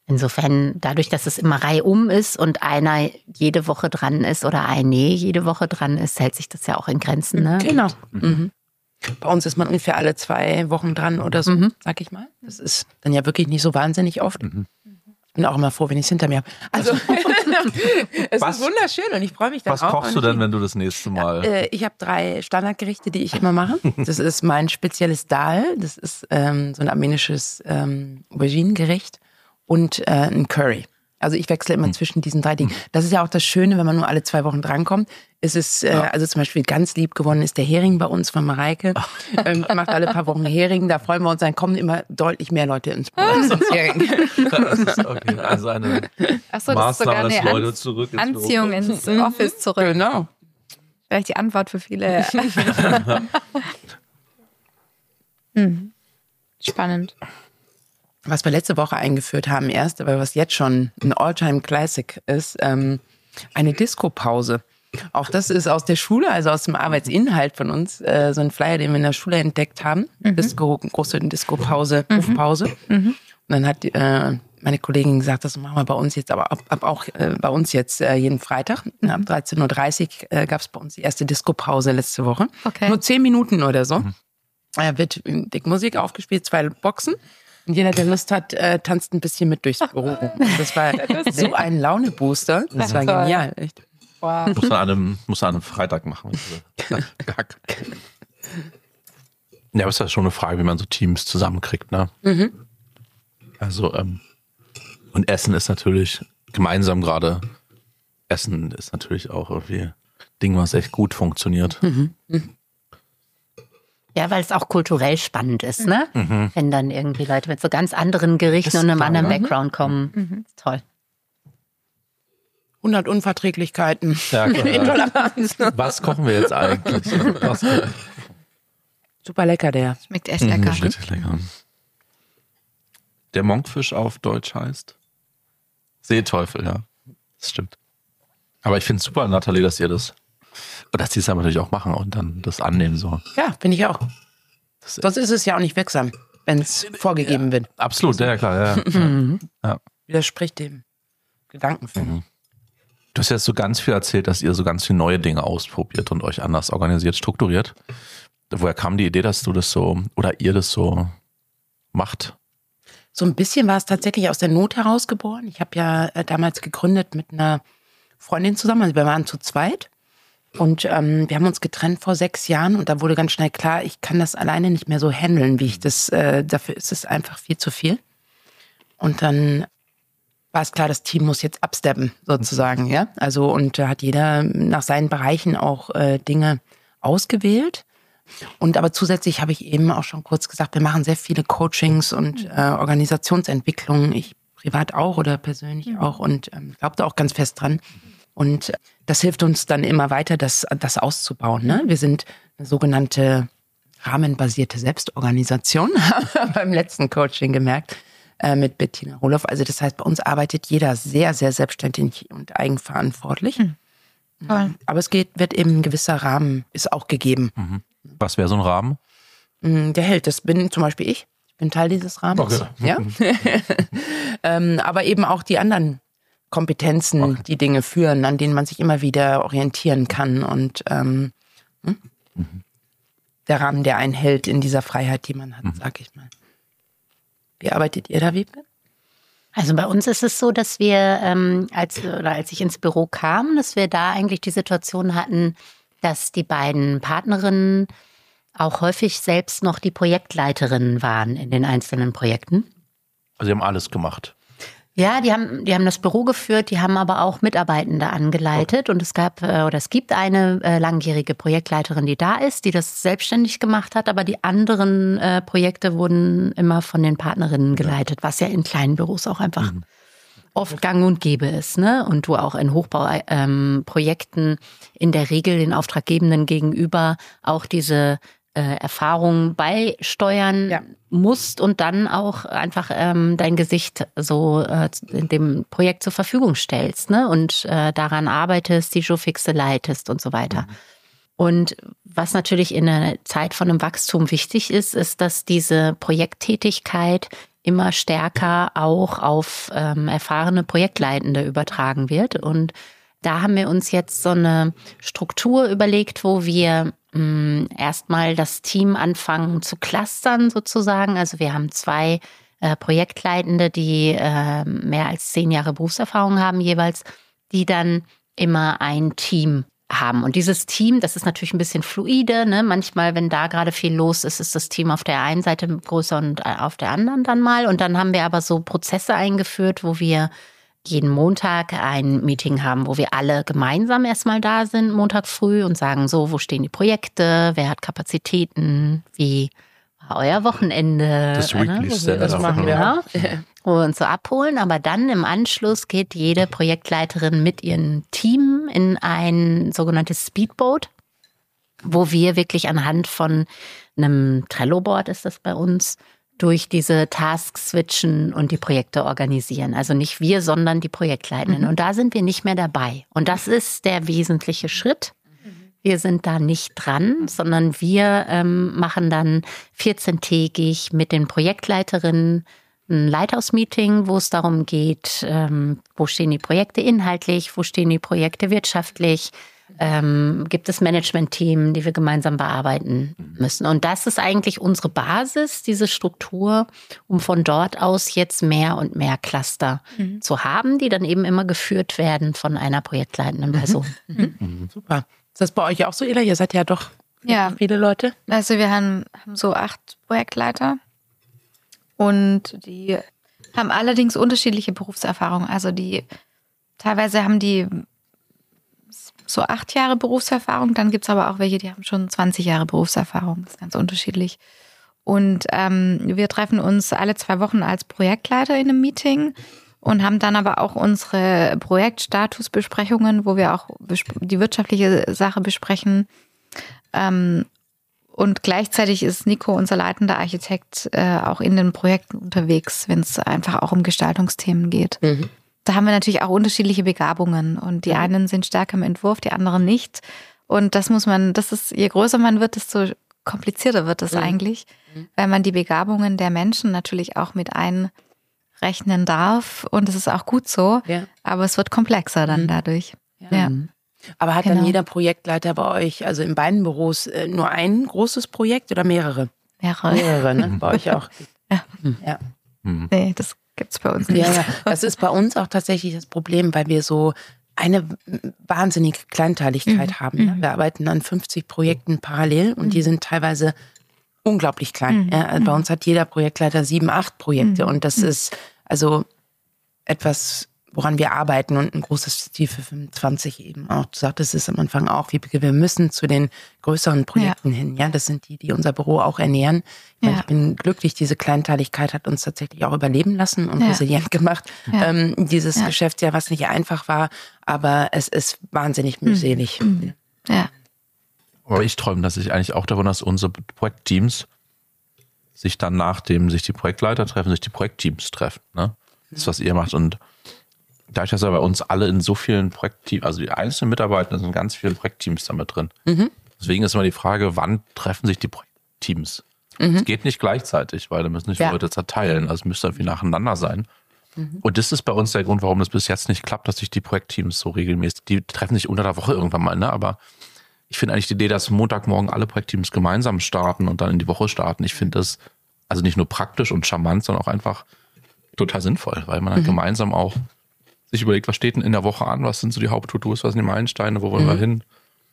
Insofern, dadurch, dass es immer reihum ist und einer jede Woche dran ist oder eine jede Woche dran ist, hält sich das ja auch in Grenzen. Ne? Genau. Mhm. Bei uns ist man ungefähr alle 2 Wochen dran oder so, sag ich mal. Das ist dann ja wirklich nicht so wahnsinnig oft. Ich bin auch immer froh, wenn ich es hinter mir habe. Also, es ist wunderschön und ich freue mich dann auch. Was kochst du denn, wenn du das nächste Mal? Ich habe 3 Standardgerichte, die ich immer mache. Das ist mein spezielles Dal. Das ist so ein armenisches Auberginengericht und ein Curry. Also ich wechsle immer zwischen diesen 3 Dingen. Das ist ja auch das Schöne, wenn man nur alle 2 Wochen drankommt. Es ist, also zum Beispiel ganz lieb gewonnen ist der Hering bei uns von Mareike. Macht alle paar Wochen Hering. Da freuen wir uns, dann kommen immer deutlich mehr Leute ins Büro als ins Hering. Das ist okay. Also eine Maßnahme, dass Leute zurück ins Anziehung Büro ins Office zurück. Genau. Vielleicht die Antwort für viele. Spannend. Was wir letzte Woche eingeführt haben erst, aber was jetzt schon ein All-Time-Classic ist, eine Disco-Pause. Auch das ist aus der Schule, also aus dem Arbeitsinhalt von uns, so ein Flyer, den wir in der Schule entdeckt haben. Große Disco-Pause, Rufpause. Und dann hat meine Kollegin gesagt, das machen wir bei uns jetzt, aber auch bei uns jetzt jeden Freitag. Ab 13.30 Uhr gab es bei uns die erste Disco-Pause letzte Woche. Okay. Nur 10 Minuten oder so. Wird dick Musik aufgespielt, 2 Boxen. Und jeder, der Lust hat, tanzt ein bisschen mit durchs Büro. Das war so ein Launebooster. Das war genial, echt. Wow. Muss man an einem Freitag machen. Ja, aber ist ja schon eine Frage, wie man so Teams zusammenkriegt, ne? Also, und Essen ist natürlich gemeinsam gerade. Essen ist natürlich auch irgendwie ein Ding, was echt gut funktioniert. Ja, weil es auch kulturell spannend ist, ne? Wenn dann irgendwie Leute mit so ganz anderen Gerichten und einem anderen Background kommen. Toll. 100 Unverträglichkeiten. Ja, Intoleranz. was kochen wir jetzt eigentlich? Super lecker, der. Schmeckt echt lecker. Richtig lecker. Der Monkfisch auf Deutsch heißt Seeteufel, ja. Das stimmt. Aber ich finde es super, Nathalie, dass ihr das, dass die es natürlich auch machen und dann das annehmen so. Ja, finde ich auch. Sonst ist es ja auch nicht wirksam, wenn es vorgegeben wird. Absolut, ja klar. Ja. Widerspricht dem Gedanken. Du hast jetzt so ganz viel erzählt, dass ihr so ganz viele neue Dinge ausprobiert und euch anders organisiert, strukturiert. Woher kam die Idee, dass du das so oder ihr das so macht? So ein bisschen war es tatsächlich aus der Not heraus geboren. Ich habe ja damals gegründet mit einer Freundin zusammen. Also wir waren zu zweit und wir haben uns getrennt vor 6 Jahren und da wurde ganz schnell klar, ich kann das alleine nicht mehr so handeln, wie ich das, dafür ist es einfach viel zu viel. Und dann war es klar, das Team muss jetzt absteppen, sozusagen, ja. Also, und da hat jeder nach seinen Bereichen auch Dinge ausgewählt. Und aber zusätzlich habe ich eben auch schon kurz gesagt, wir machen sehr viele Coachings und Organisationsentwicklungen. Ich privat auch oder persönlich auch und glaube da auch ganz fest dran. Und das hilft uns dann immer weiter, das auszubauen. Ne? Wir sind eine sogenannte rahmenbasierte Selbstorganisation, haben wir beim letzten Coaching gemerkt. Mit Bettina Roloff. Also das heißt, bei uns arbeitet jeder sehr, sehr selbstständig und eigenverantwortlich. Toll. Aber es wird eben ein gewisser Rahmen, ist auch gegeben. Was wäre so ein Rahmen? Der Held, das bin zum Beispiel ich. Ich bin Teil dieses Rahmens. Okay. Ja? Aber eben auch die anderen Kompetenzen, die Dinge führen, an denen man sich immer wieder orientieren kann. Und der Rahmen, der einen hält in dieser Freiheit, die man hat, sag ich mal. Wie arbeitet ihr da, Wiebke? Also bei uns ist es so, dass wir, als ich ins Büro kam, dass wir da eigentlich die Situation hatten, dass die beiden Partnerinnen auch häufig selbst noch die Projektleiterinnen waren in den einzelnen Projekten. Also sie haben alles gemacht. Ja, die haben das Büro geführt, die haben aber auch Mitarbeitende angeleitet und es gibt eine langjährige Projektleiterin, die da ist, die das selbstständig gemacht hat, aber die anderen Projekte wurden immer von den Partnerinnen geleitet, was ja in kleinen Büros auch einfach oft gang und gäbe ist, ne? Und du auch in Hochbauprojekten in der Regel den Auftraggebenden gegenüber auch diese Erfahrung beisteuern musst und dann auch einfach dein Gesicht so in dem Projekt zur Verfügung stellst, ne? Und daran arbeitest, die Showfixe leitest und so weiter. Und was natürlich in einer Zeit von einem Wachstum wichtig ist, ist, dass diese Projekttätigkeit immer stärker auch auf erfahrene Projektleitende übertragen wird. Und da haben wir uns jetzt so eine Struktur überlegt, wo wir erstmal das Team anfangen zu clustern sozusagen. Also wir haben 2 Projektleitende, die mehr als 10 Jahre Berufserfahrung haben jeweils, die dann immer ein Team haben. Und dieses Team, das ist natürlich ein bisschen fluide, ne? Manchmal, wenn da gerade viel los ist, ist das Team auf der einen Seite größer und auf der anderen dann mal. Und dann haben wir aber so Prozesse eingeführt, wo wir jeden Montag ein Meeting haben, wo wir alle gemeinsam erstmal da sind, Montag früh, und sagen so, wo stehen die Projekte, wer hat Kapazitäten, wie war euer Wochenende. Das Weekly Stand-up. Das machen wir auch. Wo wir uns so abholen, aber dann im Anschluss geht jede Projektleiterin mit ihrem Team in ein sogenanntes Speedboat, wo wir wirklich anhand von einem Trello-Board, ist das bei uns, durch diese Tasks switchen und die Projekte organisieren. Also nicht wir, sondern die Projektleitenden. Und da sind wir nicht mehr dabei. Und das ist der wesentliche Schritt. Wir sind da nicht dran, sondern wir machen dann 14-tägig mit den Projektleiterinnen ein Lighthouse-Meeting, wo es darum geht, wo stehen die Projekte inhaltlich, wo stehen die Projekte wirtschaftlich, gibt es Management-Team, die wir gemeinsam bearbeiten müssen. Und das ist eigentlich unsere Basis, diese Struktur, um von dort aus jetzt mehr und mehr Cluster zu haben, die dann eben immer geführt werden von einer projektleitenden Person. Super. Ist das bei euch auch so, Ela? Ihr seid ja doch viele Leute. Also wir haben so 8 Projektleiter und die haben allerdings unterschiedliche Berufserfahrungen. Also teilweise haben die so 8 Jahre Berufserfahrung, dann gibt es aber auch welche, die haben schon 20 Jahre Berufserfahrung. Das ist ganz unterschiedlich. Und wir treffen uns alle 2 Wochen als Projektleiter in einem Meeting und haben dann aber auch unsere Projektstatusbesprechungen, wo wir auch die wirtschaftliche Sache besprechen. Und gleichzeitig ist Nico, unser leitender Architekt, auch in den Projekten unterwegs, wenn es einfach auch um Gestaltungsthemen geht. Da haben wir natürlich auch unterschiedliche Begabungen und die einen sind stärker im Entwurf, die anderen nicht. Und je größer man wird, desto komplizierter wird es eigentlich, weil man die Begabungen der Menschen natürlich auch mit einrechnen darf. Und es ist auch gut so, aber es wird komplexer dann dadurch. Ja. Aber hat dann jeder Projektleiter bei euch, also in beiden Büros, nur ein großes Projekt oder mehrere? Mehrere, ne? Bei euch auch. Ja. Nee, das gibt's bei uns nicht. Ja. Das ist bei uns auch tatsächlich das Problem, weil wir so eine wahnsinnige Kleinteiligkeit haben. Ja? Wir arbeiten an 50 Projekten parallel und die sind teilweise unglaublich klein. Ja? Also bei uns hat jeder Projektleiter 7, 8 Projekte und das ist also etwas, woran wir arbeiten und ein großes Ziel für 25 eben auch. Du sagtest es am Anfang auch, wir müssen zu den größeren Projekten hin. Ja, das sind die unser Büro auch ernähren. Ich bin glücklich, diese Kleinteiligkeit hat uns tatsächlich auch überleben lassen und resilient gemacht. Dieses Geschäftsjahr, was nicht einfach war, aber es ist wahnsinnig mühselig. Ja. Aber ich träume, dass ich eigentlich auch davon, dass unsere Projektteams sich dann, nachdem sich die Projektleiter treffen, sich die Projektteams treffen. Ne? Das ist, was ihr macht. Und dadurch, dass ja bei uns alle in so vielen Projektteams, also die einzelnen Mitarbeiter sind ganz viele Projektteams damit drin. Deswegen ist immer die Frage, wann treffen sich die Projektteams? Es geht nicht gleichzeitig, weil da müssen sich Leute zerteilen. Also es müsste irgendwie nacheinander sein. Und das ist bei uns der Grund, warum das bis jetzt nicht klappt, dass sich die Projektteams so regelmäßig, die treffen sich unter der Woche irgendwann mal, ne? Aber ich finde eigentlich die Idee, dass Montagmorgen alle Projektteams gemeinsam starten und dann in die Woche starten. Ich finde das also nicht nur praktisch und charmant, sondern auch einfach total sinnvoll, weil man dann gemeinsam auch sich überlegt, was steht denn in der Woche an, was sind so die Haupt-To-Dos, was sind die Meilensteine, wo wollen wir hin?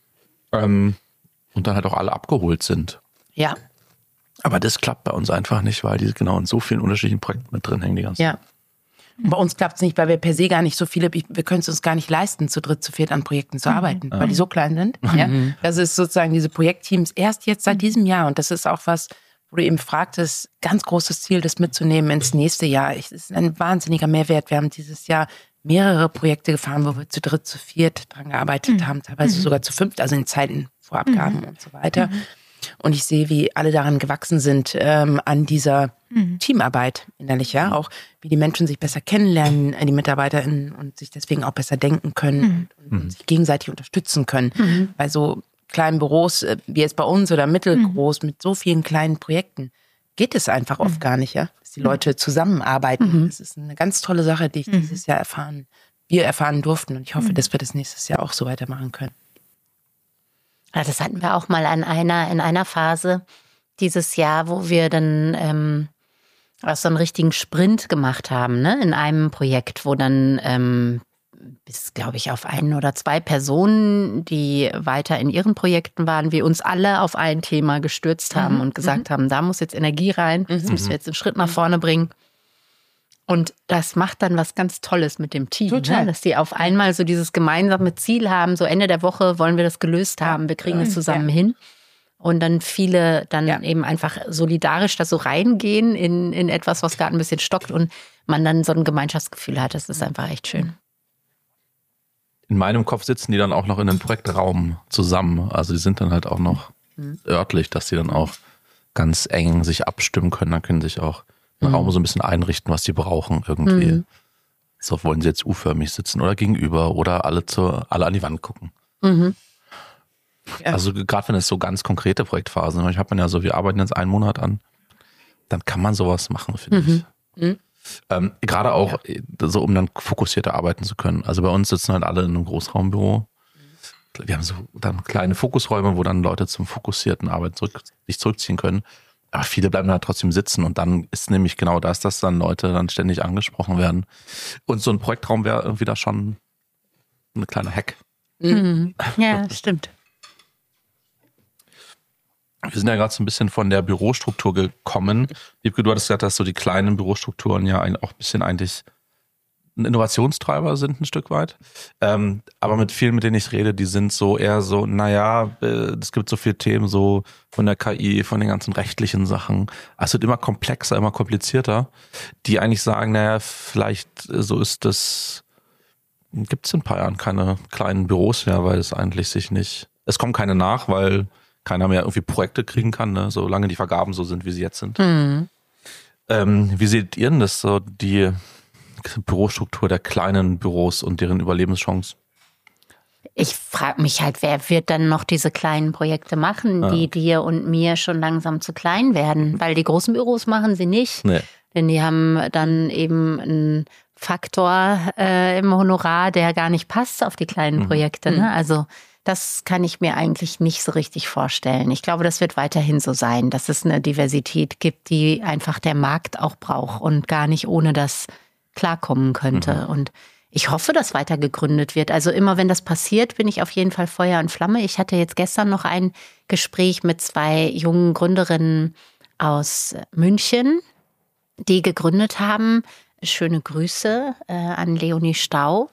Und dann halt auch alle abgeholt sind. Ja. Aber das klappt bei uns einfach nicht, weil die genau in so vielen unterschiedlichen Projekten mit drin hängen die ganze Zeit. Bei uns klappt es nicht, weil wir per se gar nicht so viele, wir können es uns gar nicht leisten, zu dritt, zu viert an Projekten zu arbeiten, weil die so klein sind. Ja? Das ist sozusagen diese Projektteams erst jetzt seit diesem Jahr und das ist auch was, wo du eben fragtest, ganz großes Ziel, das mitzunehmen ins nächste Jahr. Es ist ein wahnsinniger Mehrwert. Wir haben dieses Jahr mehrere Projekte gefahren, wo wir zu dritt, zu viert dran gearbeitet haben, teilweise sogar zu 5, also in Zeiten vor Abgaben und so weiter. Und ich sehe, wie alle daran gewachsen sind, an dieser Teamarbeit innerlich, ja, auch wie die Menschen sich besser kennenlernen, die MitarbeiterInnen und sich deswegen auch besser denken können und sich gegenseitig unterstützen können. Bei so kleinen Büros, wie jetzt bei uns oder mittelgroß, mit so vielen kleinen Projekten, geht es einfach oft gar nicht, ja, dass die Leute zusammenarbeiten. Das ist eine ganz tolle Sache, die ich dieses Jahr wir erfahren durften. Und ich hoffe, dass wir das nächstes Jahr auch so weitermachen können. Ja, das hatten wir auch mal in einer Phase dieses Jahr, wo wir dann auch so einen richtigen Sprint gemacht haben, ne? In einem Projekt, wo dann bis, glaube ich, auf 1 oder 2 Personen, die weiter in ihren Projekten waren, wir uns alle auf ein Thema gestürzt haben und gesagt haben, da muss jetzt Energie rein, das müssen wir jetzt einen Schritt nach vorne bringen. Und das macht dann was ganz Tolles mit dem Team, ne? Dass die auf einmal so dieses gemeinsame Ziel haben, so Ende der Woche wollen wir das gelöst haben, wir kriegen es zusammen hin. Und dann viele dann eben einfach solidarisch da so reingehen in etwas, was gerade ein bisschen stockt und man dann so ein Gemeinschaftsgefühl hat. Das ist einfach echt schön. In meinem Kopf sitzen die dann auch noch in einem Projektraum zusammen. Also die sind dann halt auch noch örtlich, dass die dann auch ganz eng sich abstimmen können. Dann können sich auch einen Raum so ein bisschen einrichten, was die brauchen irgendwie. So, wollen sie jetzt U-förmig sitzen oder gegenüber oder alle an die Wand gucken. Ja. Also gerade wenn es so ganz konkrete Projektphasen sind, ich habe man ja so, wir arbeiten jetzt 1 Monat an, dann kann man sowas machen, finde ich. Gerade auch so, um dann fokussierter arbeiten zu können. Also bei uns sitzen halt alle in einem Großraumbüro. Wir haben so dann kleine Fokusräume, wo dann Leute zum fokussierten Arbeiten sich zurückziehen können. Aber viele bleiben halt trotzdem sitzen und dann ist nämlich genau das, dass dann Leute dann ständig angesprochen werden. Und so ein Projektraum wäre irgendwie da schon ein kleiner Hack. Ja, stimmt. Wir sind ja gerade so ein bisschen von der Bürostruktur gekommen. Wiebke, du hattest gesagt, dass so die kleinen Bürostrukturen ja auch ein bisschen eigentlich ein Innovationstreiber sind ein Stück weit. Aber mit vielen, mit denen ich rede, die sind so eher so, es gibt so viele Themen so von der KI, von den ganzen rechtlichen Sachen. Es wird immer komplexer, immer komplizierter. Die eigentlich sagen, vielleicht so ist das, gibt es in ein paar Jahren keine kleinen Büros mehr, weil es eigentlich es kommen keine nach, weil keiner mehr irgendwie Projekte kriegen kann, ne? Solange die Vergaben so sind, wie sie jetzt sind. Wie seht ihr denn das so, die Bürostruktur der kleinen Büros und deren Überlebenschance? Ich frage mich halt, wer wird dann noch diese kleinen Projekte machen, die dir und mir schon langsam zu klein werden? Weil die großen Büros machen sie nicht. Nee. Denn die haben dann eben einen Faktor im Honorar, der gar nicht passt auf die kleinen Projekte. Ne? Also das kann ich mir eigentlich nicht so richtig vorstellen. Ich glaube, das wird weiterhin so sein, dass es eine Diversität gibt, die einfach der Markt auch braucht und gar nicht ohne das klarkommen könnte. Und ich hoffe, dass weiter gegründet wird. Also immer, wenn das passiert, bin ich auf jeden Fall Feuer und Flamme. Ich hatte jetzt gestern noch ein Gespräch mit 2 jungen Gründerinnen aus München, die gegründet haben. Schöne Grüße an Leonie Staub,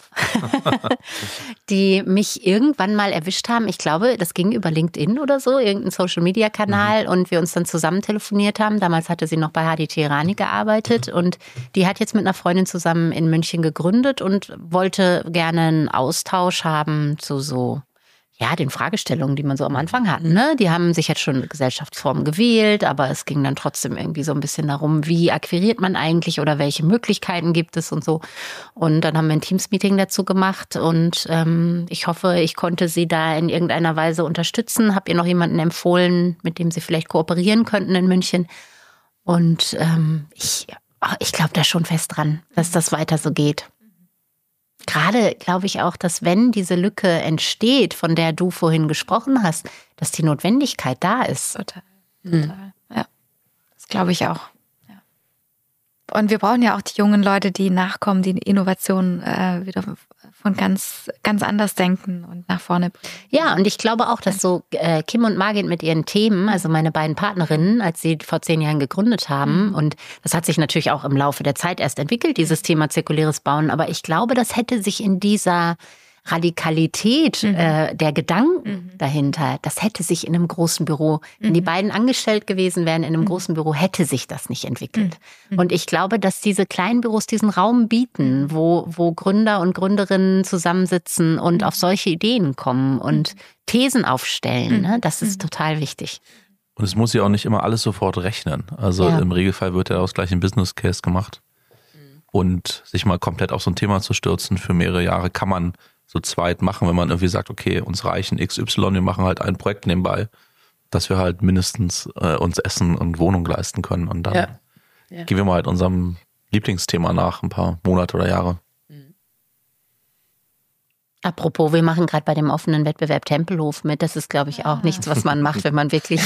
die mich irgendwann mal erwischt haben. Ich glaube, das ging über LinkedIn oder so, irgendein Social-Media-Kanal und wir uns dann zusammen telefoniert haben. Damals hatte sie noch bei Hadi Teherani gearbeitet und die hat jetzt mit einer Freundin zusammen in München gegründet und wollte gerne einen Austausch haben zu so den Fragestellungen, die man so am Anfang hat. Ne? Die haben sich jetzt schon eine Gesellschaftsform gewählt, aber es ging dann trotzdem irgendwie so ein bisschen darum, wie akquiriert man eigentlich oder welche Möglichkeiten gibt es und so. Und dann haben wir ein Teams-Meeting dazu gemacht und ich hoffe, ich konnte sie da in irgendeiner Weise unterstützen. Habe ihr noch jemanden empfohlen, mit dem sie vielleicht kooperieren könnten in München. Und ich glaube da schon fest dran, dass das weiter so geht. Gerade glaube ich auch, dass wenn diese Lücke entsteht, von der du vorhin gesprochen hast, dass die Notwendigkeit da ist. Total. Ja, das glaube ich auch. Ja. Und wir brauchen ja auch die jungen Leute, die nachkommen, die Innovationen wieder von ganz, ganz anders denken und nach vorne bringen. Ja, und ich glaube auch, dass so Kim und Margit mit ihren Themen, also meine beiden Partnerinnen, als sie vor 10 Jahren gegründet haben, und das hat sich natürlich auch im Laufe der Zeit erst entwickelt, dieses Thema zirkuläres Bauen, aber ich glaube, das hätte sich in dieser Radikalität der Gedanken dahinter, das hätte sich in einem großen Büro, wenn die beiden angestellt gewesen wären in einem großen Büro, hätte sich das nicht entwickelt. Und ich glaube, dass diese kleinen Büros diesen Raum bieten, wo Gründer und Gründerinnen zusammensitzen und auf solche Ideen kommen und Thesen aufstellen. Ne? Das ist total wichtig. Und es muss ja auch nicht immer alles sofort rechnen. Also im Regelfall wird ja auch gleich ein Business Case gemacht. Und sich mal komplett auf so ein Thema zu stürzen für mehrere Jahre kann man so zweit machen, wenn man irgendwie sagt, okay, uns reichen XY, wir machen halt ein Projekt nebenbei, dass wir halt mindestens uns Essen und Wohnung leisten können. Und dann gehen wir mal halt unserem Lieblingsthema nach, ein paar Monate oder Jahre. Apropos, wir machen gerade bei dem offenen Wettbewerb Tempelhof mit. Das ist, glaube ich, auch nichts, was man macht, wenn man wirklich,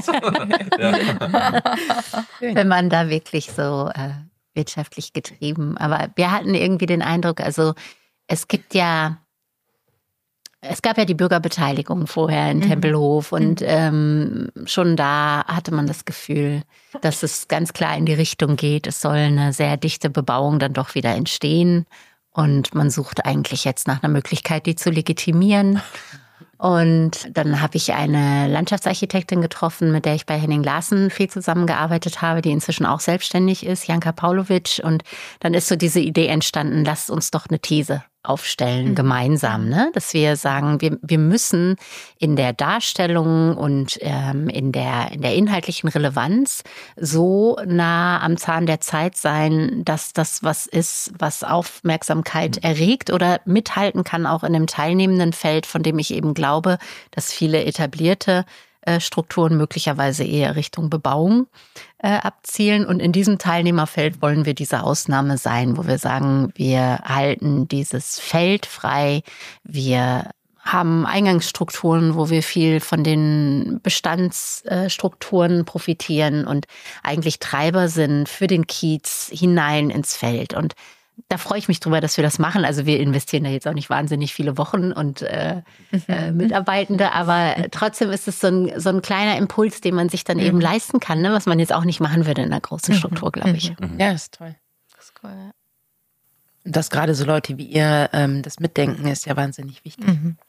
wenn man da wirklich so wirtschaftlich getrieben. Aber wir hatten irgendwie den Eindruck, also es gab ja die Bürgerbeteiligung vorher in Tempelhof und schon da hatte man das Gefühl, dass es ganz klar in die Richtung geht. Es soll eine sehr dichte Bebauung dann doch wieder entstehen. Und man sucht eigentlich jetzt nach einer Möglichkeit, die zu legitimieren. Und dann habe ich eine Landschaftsarchitektin getroffen, mit der ich bei Henning Larsen viel zusammengearbeitet habe, die inzwischen auch selbstständig ist, Janka Pawlowitsch. Und dann ist so diese Idee entstanden, lasst uns doch eine These aufstellen, gemeinsam, ne? Dass wir sagen, wir müssen in der Darstellung und in der inhaltlichen Relevanz so nah am Zahn der Zeit sein, dass das was ist, was Aufmerksamkeit erregt oder mithalten kann, auch in einem teilnehmenden Feld, von dem ich eben glaube, dass viele etablierte Strukturen möglicherweise eher Richtung Bebauung abzielen. Und in diesem Teilnehmerfeld wollen wir diese Ausnahme sein, wo wir sagen, wir halten dieses Feld frei, wir haben Eingangsstrukturen, wo wir viel von den Bestandsstrukturen profitieren und eigentlich Treiber sind für den Kiez hinein ins Feld. Und da freue ich mich drüber, dass wir das machen. Also wir investieren da jetzt auch nicht wahnsinnig viele Wochen und Mitarbeitende, aber trotzdem ist es so ein kleiner Impuls, den man sich dann eben leisten kann, ne? Was man jetzt auch nicht machen würde in einer großen Struktur, glaube ich. Ja, das ist toll. Das ist cool, ja. Und dass gerade so Leute wie ihr das mitdenken, ist ja wahnsinnig wichtig.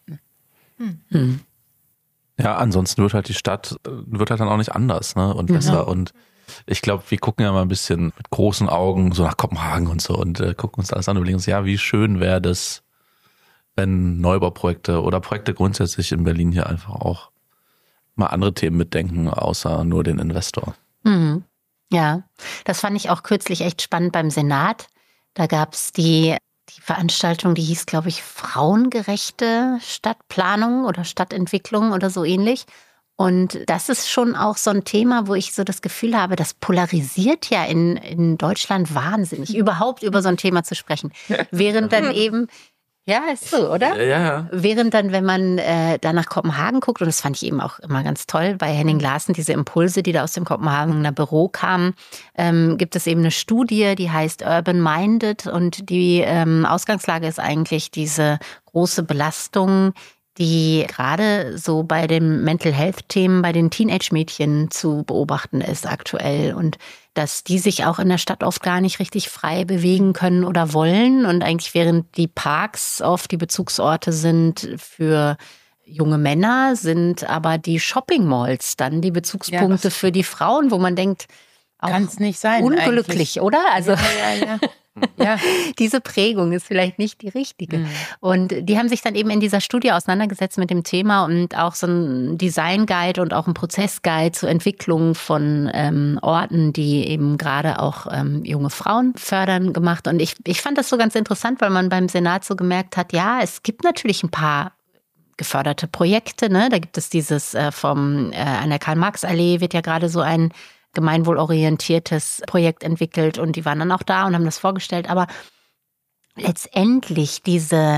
Ja, ansonsten wird halt die Stadt dann auch nicht anders, ne? Und besser. Und ich glaube, wir gucken ja mal ein bisschen mit großen Augen so nach Kopenhagen und so und gucken uns alles an und überlegen uns, ja, wie schön wäre das, wenn Neubauprojekte oder Projekte grundsätzlich in Berlin hier einfach auch mal andere Themen mitdenken, außer nur den Investor. Ja, das fand ich auch kürzlich echt spannend beim Senat. Da gab es die Veranstaltung, die hieß, glaube ich, Frauengerechte Stadtplanung oder Stadtentwicklung oder so ähnlich. Und das ist schon auch so ein Thema, wo ich so das Gefühl habe, das polarisiert ja in Deutschland wahnsinnig, überhaupt über so ein Thema zu sprechen. Während dann eben, ja, ist so, oder? Ja. Während dann, wenn man da nach Kopenhagen guckt, und das fand ich eben auch immer ganz toll, bei Henning Larsen, diese Impulse, die da aus dem Kopenhagener Büro kamen, gibt es eben eine Studie, die heißt Urban Minded, und die Ausgangslage ist eigentlich diese große Belastung, die gerade so bei den Mental Health Themen bei den Teenage-Mädchen zu beobachten ist aktuell, und dass die sich auch in der Stadt oft gar nicht richtig frei bewegen können oder wollen, und eigentlich während die Parks oft die Bezugsorte sind für junge Männer, sind aber die Shopping-Malls dann die Bezugspunkte für die Frauen, wo man denkt, kann es nicht sein. Unglücklich, eigentlich. Oder? Also Ja. diese Prägung ist vielleicht nicht die richtige. Und die haben sich dann eben in dieser Studie auseinandergesetzt mit dem Thema und auch so ein Design-Guide und auch ein Prozess-Guide zur Entwicklung von Orten, die eben gerade auch junge Frauen fördern, gemacht. Und ich fand das so ganz interessant, weil man beim Senat so gemerkt hat, ja, es gibt natürlich ein paar geförderte Projekte, ne? Da gibt es dieses an der Karl-Marx-Allee wird ja gerade so ein gemeinwohlorientiertes Projekt entwickelt, und die waren dann auch da und haben das vorgestellt. Aber letztendlich diese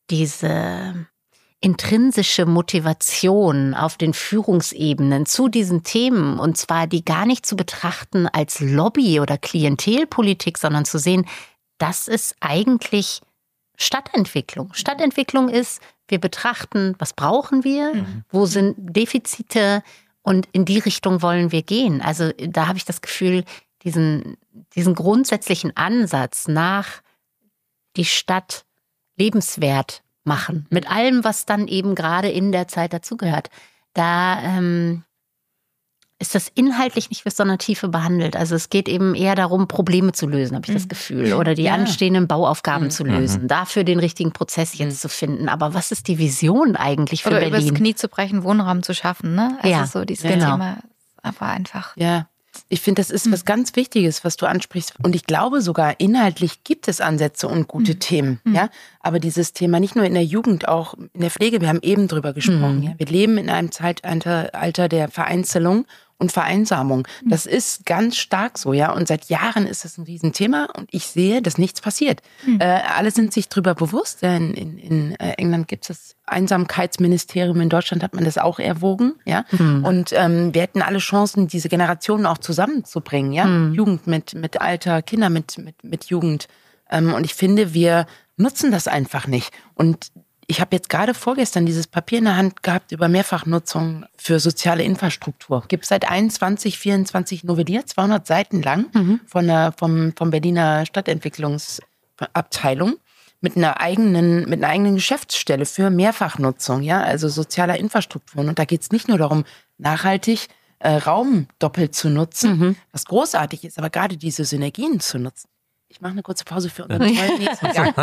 intrinsische Motivation auf den Führungsebenen zu diesen Themen, und zwar die gar nicht zu betrachten als Lobby- oder Klientelpolitik, sondern zu sehen, das ist eigentlich Stadtentwicklung. Stadtentwicklung ist, wir betrachten, was brauchen wir, wo sind Defizite, und in die Richtung wollen wir gehen. Also da habe ich das Gefühl, diesen grundsätzlichen Ansatz nach die Stadt lebenswert machen, mit allem, was dann eben gerade in der Zeit dazugehört, da ist das inhaltlich nicht bis so einer Tiefe behandelt. Also es geht eben eher darum, Probleme zu lösen, habe ich das Gefühl. Oder die anstehenden Bauaufgaben zu lösen. Dafür den richtigen Prozess jetzt zu finden. Aber was ist die Vision eigentlich für Berlin? Übers Knie zu brechen, Wohnraum zu schaffen, ne? Also so dieses Thema, aber einfach. Ja, Ich finde, das ist was ganz Wichtiges, was du ansprichst. Und ich glaube sogar, inhaltlich gibt es Ansätze und gute Themen. Ja? Aber dieses Thema nicht nur in der Jugend, auch in der Pflege, wir haben eben drüber gesprochen. Ja? Wir leben in einem Zeitalter der Vereinzelung und Vereinsamung. Das ist ganz stark so, ja. Und seit Jahren ist das ein Riesenthema und ich sehe, dass nichts passiert. Alle sind sich drüber bewusst. In England gibt es das Einsamkeitsministerium, in Deutschland hat man das auch erwogen, ja. Und wir hätten alle Chancen, diese Generationen auch zusammenzubringen, ja. Jugend mit Alter, Kinder mit Jugend. Und ich finde, wir nutzen das einfach nicht. Und ich habe jetzt gerade vorgestern dieses Papier in der Hand gehabt über Mehrfachnutzung für soziale Infrastruktur. Gibt es seit 21/24 novelliert, 200 Seiten lang, vom Berliner Stadtentwicklungsabteilung mit einer eigenen Geschäftsstelle für Mehrfachnutzung, ja, also sozialer Infrastrukturen. Und da geht es nicht nur darum, nachhaltig Raum doppelt zu nutzen, was großartig ist, aber gerade diese Synergien zu nutzen. Ich mache eine kurze Pause für unseren tollen nächsten Gang.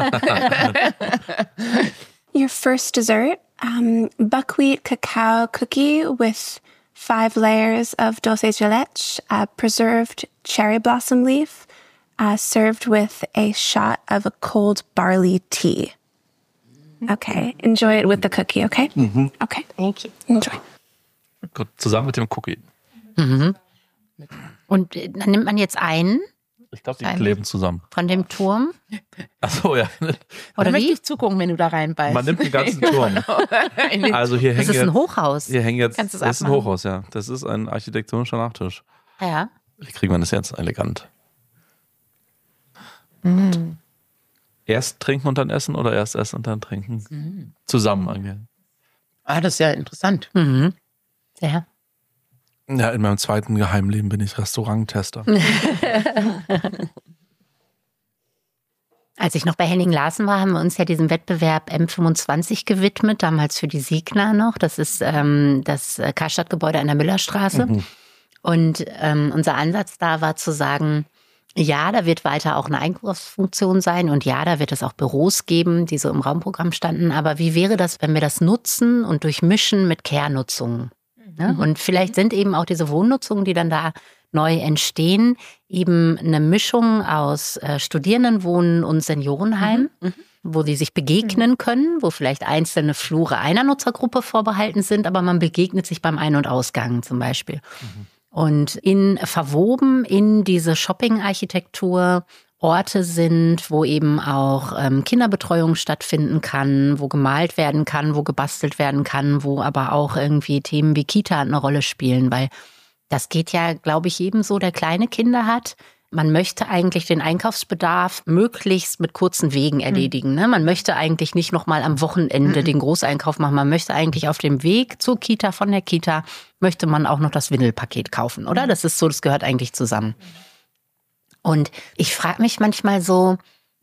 Your first dessert, buckwheat cacao cookie with 5 layers of dulce de leche, preserved cherry blossom leaf, served with a shot of a cold barley tea. Okay, enjoy it with the cookie, okay? Okay, thank you. Enjoy. Gut, zusammen mit dem Cookie. Und dann nimmt man jetzt einen Ich glaube, die kleben zusammen. von dem Turm. Achso, ja. Oder möchte wie? ich zugucken, wenn du da reinbeißt. Man nimmt den ganzen Turm. Also hier Das hängen ist ein jetzt, Hochhaus. hier hängen jetzt, Kannst du es das ist ein abmachen? Hochhaus, ja. Das ist ein architektonischer Nachtisch. Ja. Wie kriegt man das jetzt elegant? Erst trinken und dann essen oder erst essen und dann trinken? Zusammen eigentlich. Das ist ja interessant. Ja. Ja, in meinem zweiten Geheimleben bin ich Restauranttester. Als ich noch bei Henning Larsen war, haben wir uns ja diesem Wettbewerb M25 gewidmet, damals für die Signa noch. Das ist das Karstadtgebäude an der Müllerstraße. Und unser Ansatz da war zu sagen, ja, da wird weiter auch eine Einkaufsfunktion sein und ja, da wird es auch Büros geben, die so im Raumprogramm standen. Aber wie wäre das, wenn wir das nutzen und durchmischen mit Care-Nutzungen? Ne? Und vielleicht sind eben auch diese Wohnnutzungen, die dann da neu entstehen, eben eine Mischung aus Studierendenwohnen und Seniorenheim, wo die sich begegnen können, wo vielleicht einzelne Flure einer Nutzergruppe vorbehalten sind, aber man begegnet sich beim Ein- und Ausgang zum Beispiel. Und verwoben in diese Shopping-Architektur Orte sind, wo eben auch Kinderbetreuung stattfinden kann, wo gemalt werden kann, wo gebastelt werden kann, wo aber auch irgendwie Themen wie Kita eine Rolle spielen, weil das geht ja, glaube ich, jedem so, der kleine Kinder hat. Man möchte eigentlich den Einkaufsbedarf möglichst mit kurzen Wegen erledigen. Ne? Man möchte eigentlich nicht nochmal am Wochenende den Großeinkauf machen. Man möchte eigentlich auf dem Weg zur Kita, von der Kita, möchte man auch noch das Windelpaket kaufen, oder? Das ist so, das gehört eigentlich zusammen. Und ich frage mich manchmal so,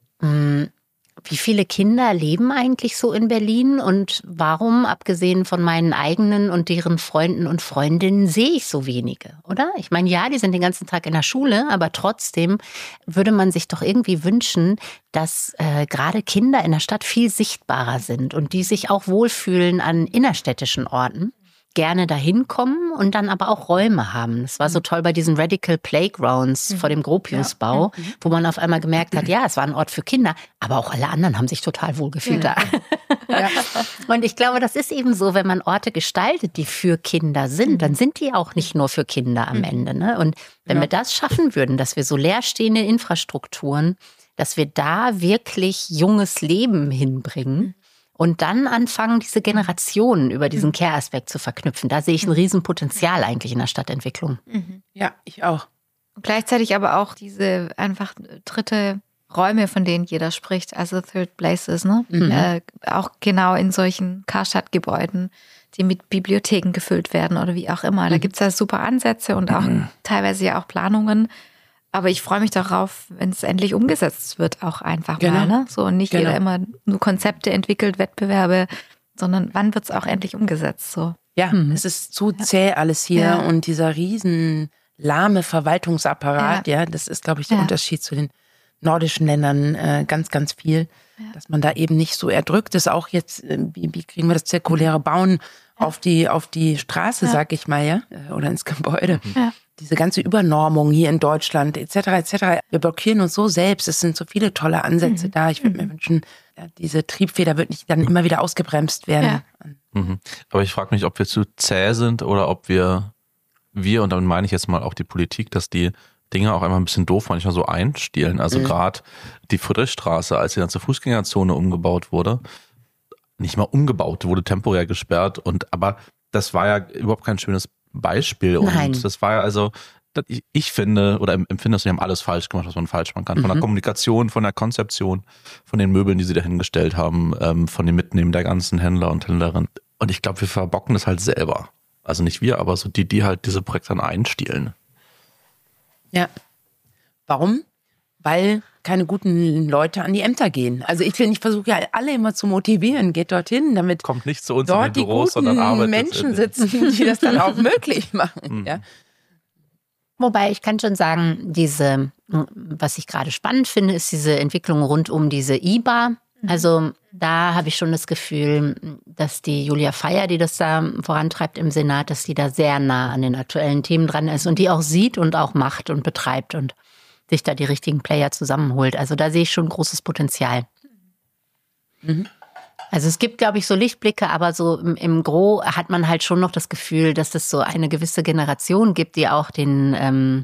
wie viele Kinder leben eigentlich so in Berlin und warum, abgesehen von meinen eigenen und deren Freunden und Freundinnen, sehe ich so wenige, oder? Ich meine, ja, die sind den ganzen Tag in der Schule, aber trotzdem würde man sich doch irgendwie wünschen, dass gerade Kinder in der Stadt viel sichtbarer sind und die sich auch wohlfühlen an innerstädtischen Orten, gerne dahin kommen und dann aber auch Räume haben. Das war so toll bei diesen Radical Playgrounds vor dem Gropiusbau, wo man auf einmal gemerkt hat, ja, es war ein Ort für Kinder, aber auch alle anderen haben sich total wohlgefühlt da. Und ich glaube, das ist eben so, wenn man Orte gestaltet, die für Kinder sind, dann sind die auch nicht nur für Kinder am Ende. Ne? Und wenn wir das schaffen würden, dass wir so leerstehende Infrastrukturen, dass wir da wirklich junges Leben hinbringen, und dann anfangen, diese Generationen über diesen Care-Aspekt zu verknüpfen. Da sehe ich ein Riesenpotenzial eigentlich in der Stadtentwicklung. Ja, ich auch. Gleichzeitig aber auch diese einfach dritte Räume, von denen jeder spricht, also Third Places, ne? Auch genau in solchen Karstadtgebäuden, die mit Bibliotheken gefüllt werden oder wie auch immer. Da gibt es ja super Ansätze und auch teilweise ja auch Planungen. Aber ich freue mich darauf, wenn es endlich umgesetzt wird, auch einfach mal. Ne? So, und nicht jeder immer nur Konzepte entwickelt, Wettbewerbe, sondern wann wird es auch endlich umgesetzt? So. Ja, es ist zu zäh alles hier und dieser riesen lahme Verwaltungsapparat, das ist, glaube ich, der Unterschied zu den nordischen Ländern ganz, ganz viel, dass man da eben nicht so erdrückt ist. Auch jetzt, wie kriegen wir das zirkuläre Bauen auf die Straße, sag ich mal, ja, oder ins Gebäude. Ja. Diese ganze Übernormung hier in Deutschland, etc. Wir blockieren uns so selbst. Es sind so viele tolle Ansätze da. Ich würde mir wünschen, diese Triebfeder wird nicht dann immer wieder ausgebremst werden. Ja. Aber ich frage mich, ob wir zu zäh sind oder ob wir, und damit meine ich jetzt mal auch die Politik, dass die Dinge auch einfach ein bisschen doof manchmal so einstielen. Also gerade die Friedrichstraße, als die ganze Fußgängerzone umgebaut wurde, nicht mal umgebaut, wurde temporär gesperrt. Aber das war ja überhaupt kein schönes Beispiel. Nein. Und das war ja also, ich finde oder empfinde, dass wir haben alles falsch gemacht, was man falsch machen kann. Von der Kommunikation, von der Konzeption, von den Möbeln, die sie dahingestellt haben, von dem Mitnehmen der ganzen Händler und Händlerinnen. Und ich glaube, wir verbocken das halt selber. Also nicht wir, aber so die halt diese Projekte dann einstielen. Ja. Warum? Weil keine guten Leute an die Ämter gehen. Also ich versuche ja alle immer zu motivieren, geht dorthin, damit kommt nicht zu uns dort in den Büros, die guten sondern arbeitet Menschen sitzen, die das dann auch möglich machen. Ja. Wobei ich kann schon sagen, was ich gerade spannend finde, ist diese Entwicklung rund um diese IBA. Also da habe ich schon das Gefühl, dass die Julia Feier, die das da vorantreibt im Senat, dass die da sehr nah an den aktuellen Themen dran ist und die auch sieht und auch macht und betreibt und sich da die richtigen Player zusammenholt. Also da sehe ich schon großes Potenzial. Also es gibt, glaube ich, so Lichtblicke, aber so im Gros hat man halt schon noch das Gefühl, dass es so eine gewisse Generation gibt, die auch die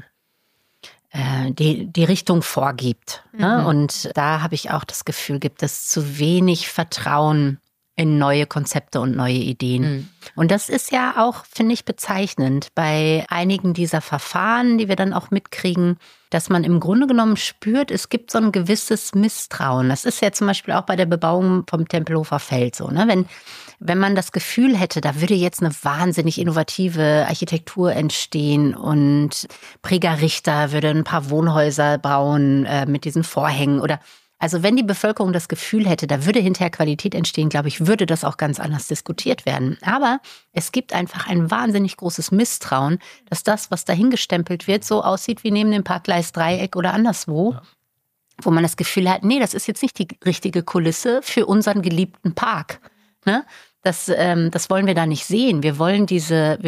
Richtung vorgibt. Ne? Und da habe ich auch das Gefühl, gibt es zu wenig Vertrauen in neue Konzepte und neue Ideen. Und das ist ja auch, finde ich, bezeichnend bei einigen dieser Verfahren, die wir dann auch mitkriegen, dass man im Grunde genommen spürt, es gibt so ein gewisses Misstrauen. Das ist ja zum Beispiel auch bei der Bebauung vom Tempelhofer Feld so. Ne? Wenn man das Gefühl hätte, da würde jetzt eine wahnsinnig innovative Architektur entstehen und Preger Richter würde ein paar Wohnhäuser bauen mit diesen Vorhängen oder also wenn die Bevölkerung das Gefühl hätte, da würde hinterher Qualität entstehen, glaube ich, würde das auch ganz anders diskutiert werden. Aber es gibt einfach ein wahnsinnig großes Misstrauen, dass das, was dahingestempelt wird, so aussieht wie neben dem Parkgleis-Dreieck oder anderswo, wo man das Gefühl hat, nee, das ist jetzt nicht die richtige Kulisse für unseren geliebten Park. Ne? Das wollen wir da nicht sehen. Wir wollen diese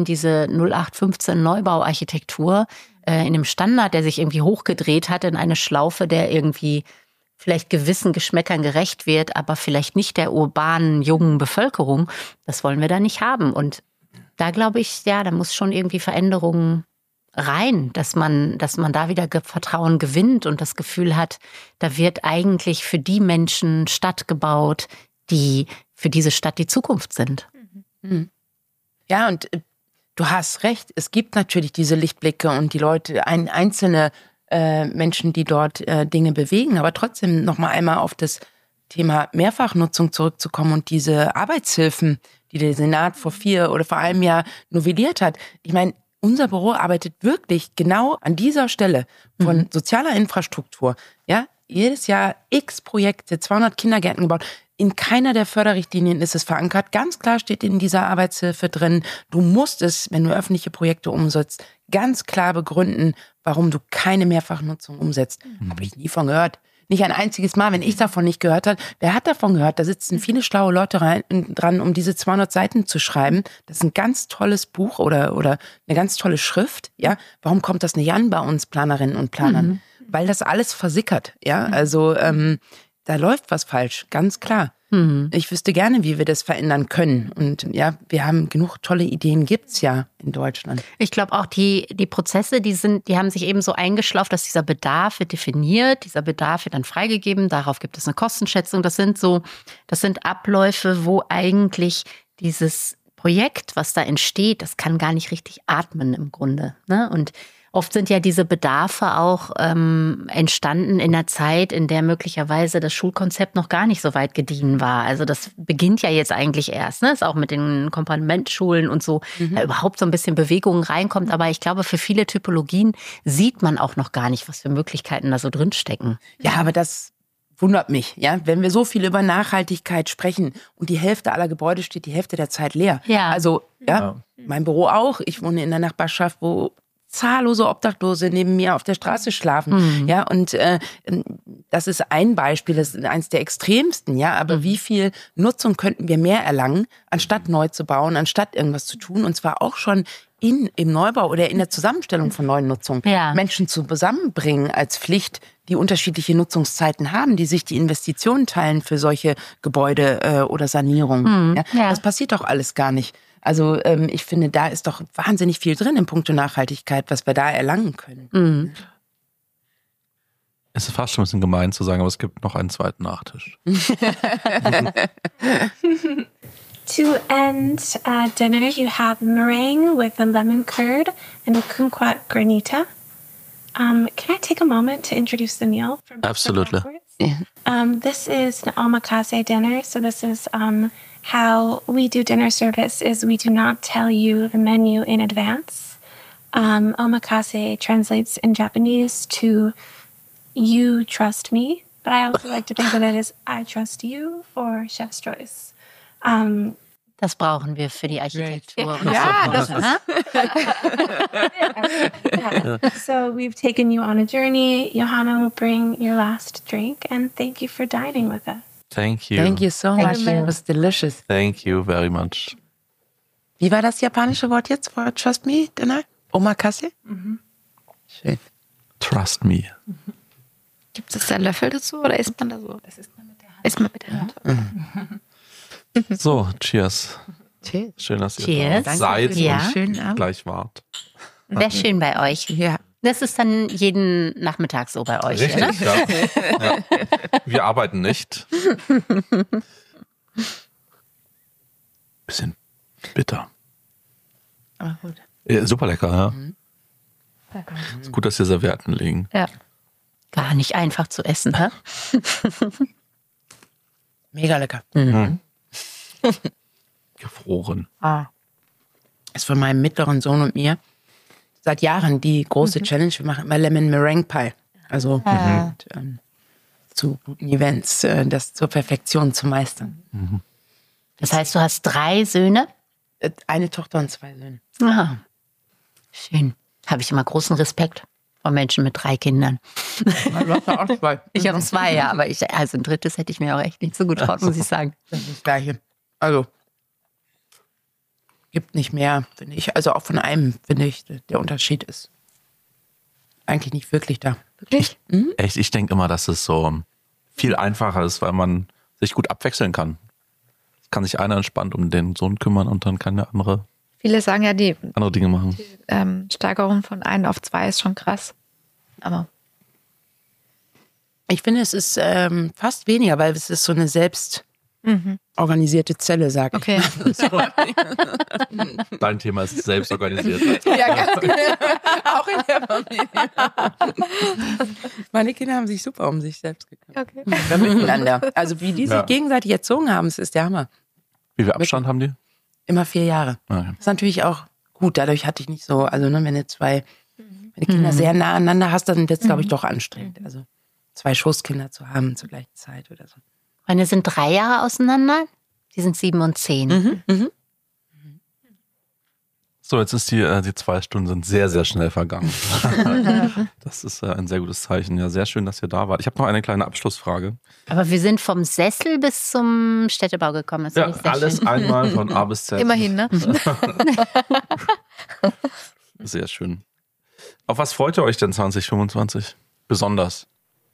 0815 Neubauarchitektur in einem Standard, der sich irgendwie hochgedreht hat in eine Schlaufe, der irgendwie vielleicht gewissen Geschmäckern gerecht wird, aber vielleicht nicht der urbanen, jungen Bevölkerung. Das wollen wir da nicht haben. Und da glaube ich, ja, da muss schon irgendwie Veränderungen rein, dass man da wieder Vertrauen gewinnt und das Gefühl hat, da wird eigentlich für die Menschen Stadt gebaut, die für diese Stadt die Zukunft sind. Ja, und du hast recht, es gibt natürlich diese Lichtblicke und die Leute, einzelne Menschen, die dort Dinge bewegen, aber trotzdem noch mal einmal auf das Thema Mehrfachnutzung zurückzukommen und diese Arbeitshilfen, die der Senat vor einem Jahr novelliert hat. Ich meine, unser Büro arbeitet wirklich genau an dieser Stelle von sozialer Infrastruktur. Ja, jedes Jahr x Projekte, 200 Kindergärten gebaut. In keiner der Förderrichtlinien ist es verankert. Ganz klar steht in dieser Arbeitshilfe drin, du musst es, wenn du öffentliche Projekte umsetzt, ganz klar begründen, warum du keine Mehrfachnutzung umsetzt. Habe ich nie von gehört. Nicht ein einziges Mal, wenn ich davon nicht gehört habe. Wer hat davon gehört? Da sitzen viele schlaue Leute dran, um diese 200 Seiten zu schreiben. Das ist ein ganz tolles Buch oder eine ganz tolle Schrift. Ja, warum kommt das nicht an bei uns Planerinnen und Planern? Weil das alles versickert. Ja, also da läuft was falsch, ganz klar. Ich wüsste gerne, wie wir das verändern können. Und ja, wir haben genug tolle Ideen, gibt's ja in Deutschland. Ich glaube auch, die Prozesse, die haben sich eben so eingeschlauft, dass dieser Bedarf wird definiert, dieser Bedarf wird dann freigegeben, darauf gibt es eine Kostenschätzung. Das sind Abläufe, wo eigentlich dieses Projekt, was da entsteht, das kann gar nicht richtig atmen im Grunde. Ne? Und oft sind ja diese Bedarfe auch entstanden in einer Zeit, in der möglicherweise das Schulkonzept noch gar nicht so weit gediehen war. Also das beginnt ja jetzt eigentlich erst, ne? Ist auch mit den Kompanimentenschulen und so, da überhaupt so ein bisschen Bewegung reinkommt. Aber ich glaube, für viele Typologien sieht man auch noch gar nicht, was für Möglichkeiten da so drinstecken. Ja, aber das wundert mich, ja, wenn wir so viel über Nachhaltigkeit sprechen und die Hälfte aller Gebäude steht die Hälfte der Zeit leer. Ja. Also, ja, mein Büro auch. Ich wohne in einer Nachbarschaft, wo zahllose Obdachlose neben mir auf der Straße schlafen. Ja, und das ist ein Beispiel, das ist eins der extremsten, ja, aber wie viel Nutzung könnten wir mehr erlangen, anstatt neu zu bauen, anstatt irgendwas zu tun, und zwar auch schon im Neubau oder in der Zusammenstellung von neuen Nutzungen. Ja. Menschen zusammenbringen als Pflicht, die unterschiedliche Nutzungszeiten haben, die sich die Investitionen teilen für solche Gebäude oder Sanierungen. Ja? Das passiert doch alles gar nicht. Also ich finde, da ist doch wahnsinnig viel drin in puncto Nachhaltigkeit, was wir da erlangen können. Es ist fast schon ein bisschen gemein zu sagen, aber es gibt noch einen zweiten Nachtisch. To end dinner, you have meringue with a lemon curd and a kumquat granita. Can I take a moment to introduce the meal? Absolutely. This is an omakase dinner. So this is how we do dinner service is we do not tell you the menu in advance. Omakase translates in Japanese to you trust me, but I also like to think of it as I trust you for chef's choice. Das brauchen wir für die Architektur. So we've taken you on a journey. Johanna will bring your last drink, and thank you for dining with us. Thank you. Thank you so much. It was delicious. Thank you very much. Wie war das japanische Wort jetzt for trust me, Dinner? Omakase? Schön. Trust me. Gibt es da Löffel dazu oder isst man da so? Das isst man mit der Hand. Isst man mit der Hand. So, cheers. Cheers. Schön, dass ihr da seid und gleich wart. Sehr schön bei euch. Ja. Das ist dann jeden Nachmittag so bei euch, richtig, oder? Ja. Wir arbeiten nicht. Bisschen bitter. Aber gut. Ja, super lecker, ja. Ist gut, dass hier Servietten liegen. Ja. Gar nicht einfach zu essen, hä? Mega lecker. Gefroren. Ist von meinem mittleren Sohn und mir seit Jahren die große Challenge. Wir machen immer Lemon Meringue Pie. Also zu guten Events, das zur Perfektion zu meistern. Das heißt, du hast 3 Söhne? Eine Tochter und 2 Söhne. Aha. Schön. Habe ich immer großen Respekt vor Menschen mit 3 Kindern. Du hast ja auch 2. Ich habe 2, ja, aber ein drittes hätte ich mir auch echt nicht so getraut, muss ich sagen. Das ist das Gleiche. Also, gibt nicht mehr, finde ich. Also auch von einem, finde ich, der Unterschied ist eigentlich nicht wirklich da. Wirklich? Echt, ich denke immer, dass es so viel einfacher ist, weil man sich gut abwechseln kann. Es kann sich einer entspannt um den Sohn kümmern und dann kann der andere Viele sagen ja, die andere Dinge machen. Steigerung von 1 auf 2 ist schon krass. Aber ich finde, es ist fast weniger, weil es ist so eine selbst organisierte Zelle, sag ich. okay. Dein Thema ist selbst organisiert. Ja, ganz genau. Auch in der Familie. Meine Kinder haben sich super um sich selbst gekümmert. Okay. Ja, miteinander. Also wie die sich gegenseitig erzogen haben, das ist der Hammer. Wie viel Abstand haben die? Immer 4 Jahre. Okay. Das ist natürlich auch gut. Dadurch hatte ich nicht so, also ne, wenn du Kinder sehr nah aneinander hast, dann wird es, glaube ich, doch anstrengend. Also 2 Schoßkinder zu haben zur gleichen Zeit oder so. Meine sind 3 Jahre auseinander. Die sind 7 und 10. So, jetzt ist die 2 Stunden sind sehr, sehr schnell vergangen. Das ist ein sehr gutes Zeichen. Ja, sehr schön, dass ihr da wart. Ich habe noch eine kleine Abschlussfrage. Aber wir sind vom Sessel bis zum Städtebau gekommen. Das Ja, finde ich sehr alles schön. einmal von A bis Z. Immerhin, ne? Sehr schön. Auf was freut ihr euch denn 2025? Besonders?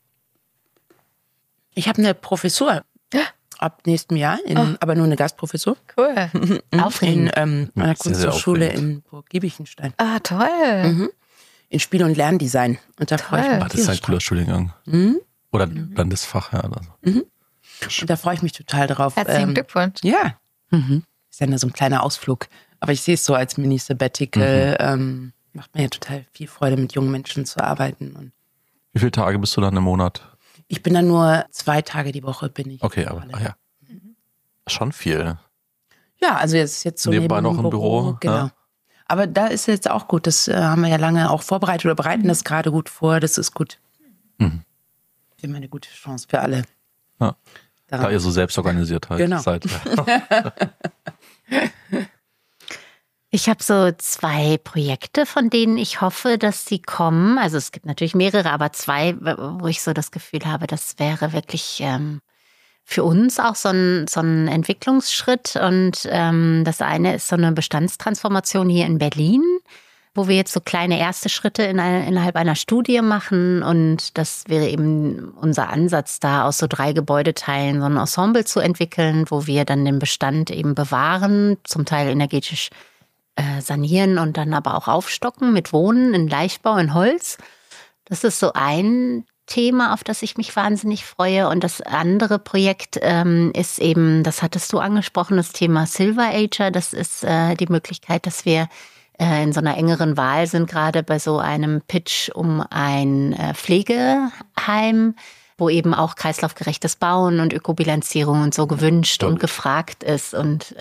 Ich habe eine Professur ab nächstem Jahr, aber nur eine Gastprofessur. Cool. In einer Sehr, sehr Kunsthochschule aufregend. in Burg Giebichenstein. Ah, toll. In Spiel- und Lerndesign. Und da freue ich mich. Das ist ein cooler Studiengang. Oder Landesfach, ja. Also. Und da freue ich mich total drauf. Herzlichen Glückwunsch. Ja. Ist ja nur so ein kleiner Ausflug. Aber ich sehe es so als Mini-Sabbatical. Macht mir ja total viel Freude, mit jungen Menschen zu arbeiten. Und Wie viele Tage bist du dann im Monat? ich bin dann nur 2 Tage die Woche, bin ich. Okay, aber ja. Schon viel. Ja, also jetzt so Nebenbei neben noch dem im Büro, Genau. ja. Aber da ist jetzt auch gut. Das haben wir ja lange auch vorbereitet oder bereiten das gerade gut vor. Das ist gut. Wir haben eine gute Chance für alle. Ja. Da ihr so selbst organisiert halt Genau. seid. Ich habe so 2 Projekte, von denen ich hoffe, dass sie kommen. Also es gibt natürlich mehrere, aber 2, wo ich so das Gefühl habe, das wäre wirklich für uns auch so ein Entwicklungsschritt. Und das eine ist so eine Bestandstransformation hier in Berlin, wo wir jetzt so kleine erste Schritte innerhalb einer Studie machen. Und das wäre eben unser Ansatz, da aus so 3 Gebäudeteilen so ein Ensemble zu entwickeln, wo wir dann den Bestand eben bewahren, zum Teil energetisch sanieren und dann aber auch aufstocken mit Wohnen in Leichtbau, in Holz. Das ist so ein Thema, auf das ich mich wahnsinnig freue. Und das andere Projekt ist eben, das hattest du angesprochen, das Thema Silver Ager. Das ist die Möglichkeit, dass wir in so einer engeren Wahl sind, gerade bei so einem Pitch um ein Pflegeheim, wo eben auch kreislaufgerechtes Bauen und Ökobilanzierung und so gewünscht und gefragt ist. Und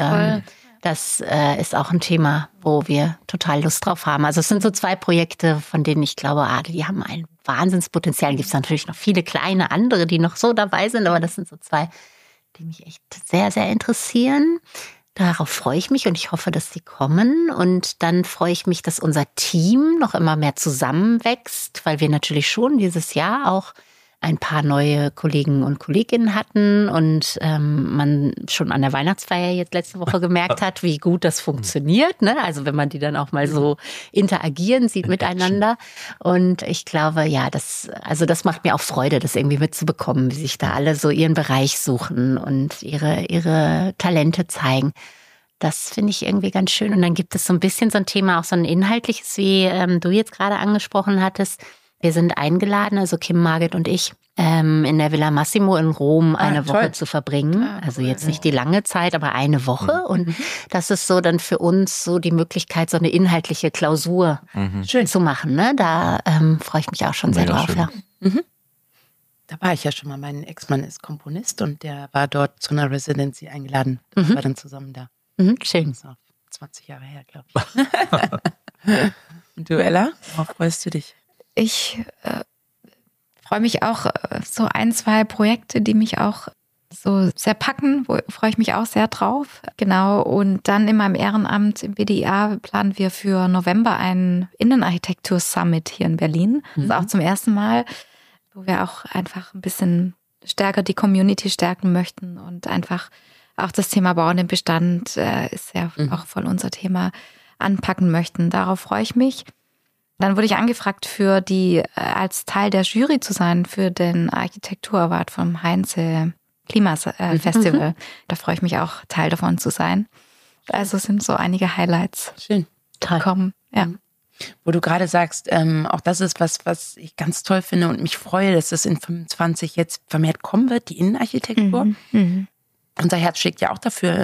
das ist auch ein Thema, wo wir total Lust drauf haben. Also es sind so 2 Projekte, von denen ich glaube, die haben ein Wahnsinnspotenzial. Gibt es natürlich noch viele kleine andere, die noch so dabei sind, aber das sind so 2, die mich echt sehr, sehr interessieren. Darauf freue ich mich und ich hoffe, dass sie kommen. Und dann freue ich mich, dass unser Team noch immer mehr zusammenwächst, weil wir natürlich schon dieses Jahr auch ein paar neue Kollegen und Kolleginnen hatten und man schon an der Weihnachtsfeier jetzt letzte Woche gemerkt hat, wie gut das funktioniert. Ne? Also wenn man die dann auch mal so interagieren sieht miteinander. Und ich glaube, ja, das macht mir auch Freude, das irgendwie mitzubekommen, wie sich da alle so ihren Bereich suchen und ihre Talente zeigen. Das finde ich irgendwie ganz schön. Und dann gibt es so ein bisschen so ein Thema, auch so ein inhaltliches, wie du jetzt gerade angesprochen hattest. Wir sind eingeladen, also Kim, Margit und ich, in der Villa Massimo in Rom eine Woche zu verbringen. Also jetzt nicht die lange Zeit, aber eine Woche. Und das ist so dann für uns so die Möglichkeit, so eine inhaltliche Klausur zu machen. Ne? Da freue ich mich auch schon sehr drauf. Ja. Da war ich ja schon mal. Mein Ex-Mann ist Komponist und der war dort zu einer Residency eingeladen. Wir waren dann zusammen da. Schön. Das ist 20 Jahre her, glaube ich. Und du, Ella, worauf freust du dich? Ich freue mich auch so 1, 2 Projekte, die mich auch so sehr packen, freue ich mich auch sehr drauf. Genau, und dann in meinem Ehrenamt im BDIA planen wir für November einen Innenarchitektur-Summit hier in Berlin. Das ist auch zum ersten Mal, wo wir auch einfach ein bisschen stärker die Community stärken möchten und einfach auch das Thema Bauen im Bestand ist ja auch voll unser Thema, anpacken möchten. Darauf freue ich mich. Dann wurde ich angefragt, als Teil der Jury zu sein für den Architektur-Award vom Heinze Klimafestival. Da freue ich mich auch, Teil davon zu sein. Also es sind so einige Highlights. Schön. Kommen. Ja. Wo du gerade sagst, auch das ist was ich ganz toll finde und mich freue, dass das in 25 jetzt vermehrt kommen wird, die Innenarchitektur. Unser Herz schlägt ja auch dafür.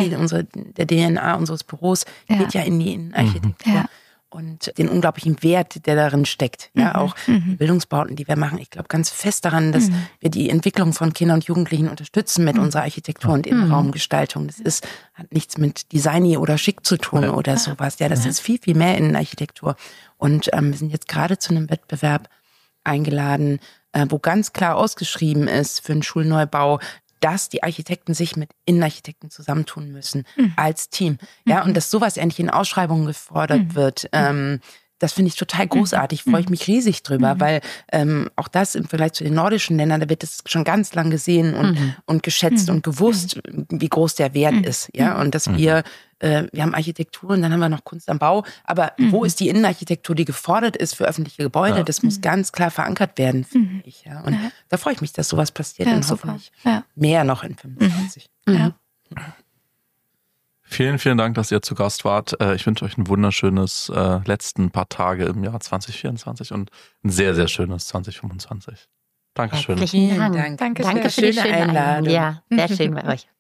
Der DNA unseres Büros geht ja in die Innenarchitektur. Ja. Und den unglaublichen Wert, der darin steckt. Ja, auch die Bildungsbauten, die wir machen. Ich glaube ganz fest daran, dass wir die Entwicklung von Kindern und Jugendlichen unterstützen mit unserer Architektur und Innenraumgestaltung. Das hat nichts mit Designy oder schick zu tun oder sowas. Ja, das ist viel, viel mehr Innenarchitektur. Und wir sind jetzt gerade zu einem Wettbewerb eingeladen, wo ganz klar ausgeschrieben ist für einen Schulneubau, dass die Architekten sich mit Innenarchitekten zusammentun müssen als Team. Ja, und dass sowas endlich in Ausschreibungen gefordert wird. Das finde ich total großartig, freue ich mich riesig drüber, weil auch das im Vergleich zu den nordischen Ländern, da wird das schon ganz lang gesehen und geschätzt und gewusst, wie groß der Wert ist. Ja, und dass wir haben Architektur und dann haben wir noch Kunst am Bau. Aber wo ist die Innenarchitektur, die gefordert ist für öffentliche Gebäude? Das muss ganz klar verankert werden, finde ich. Ja. Und da freue ich mich, dass sowas passiert und hoffentlich mehr noch in 25. Vielen, vielen Dank, dass ihr zu Gast wart. Ich wünsche euch ein wunderschönes letzten paar Tage im Jahr 2024 und ein sehr, sehr schönes 2025. Dankeschön. Herzlichen Dank. Danke für die schöne Einladung. Einladung. Ja, sehr schön bei euch.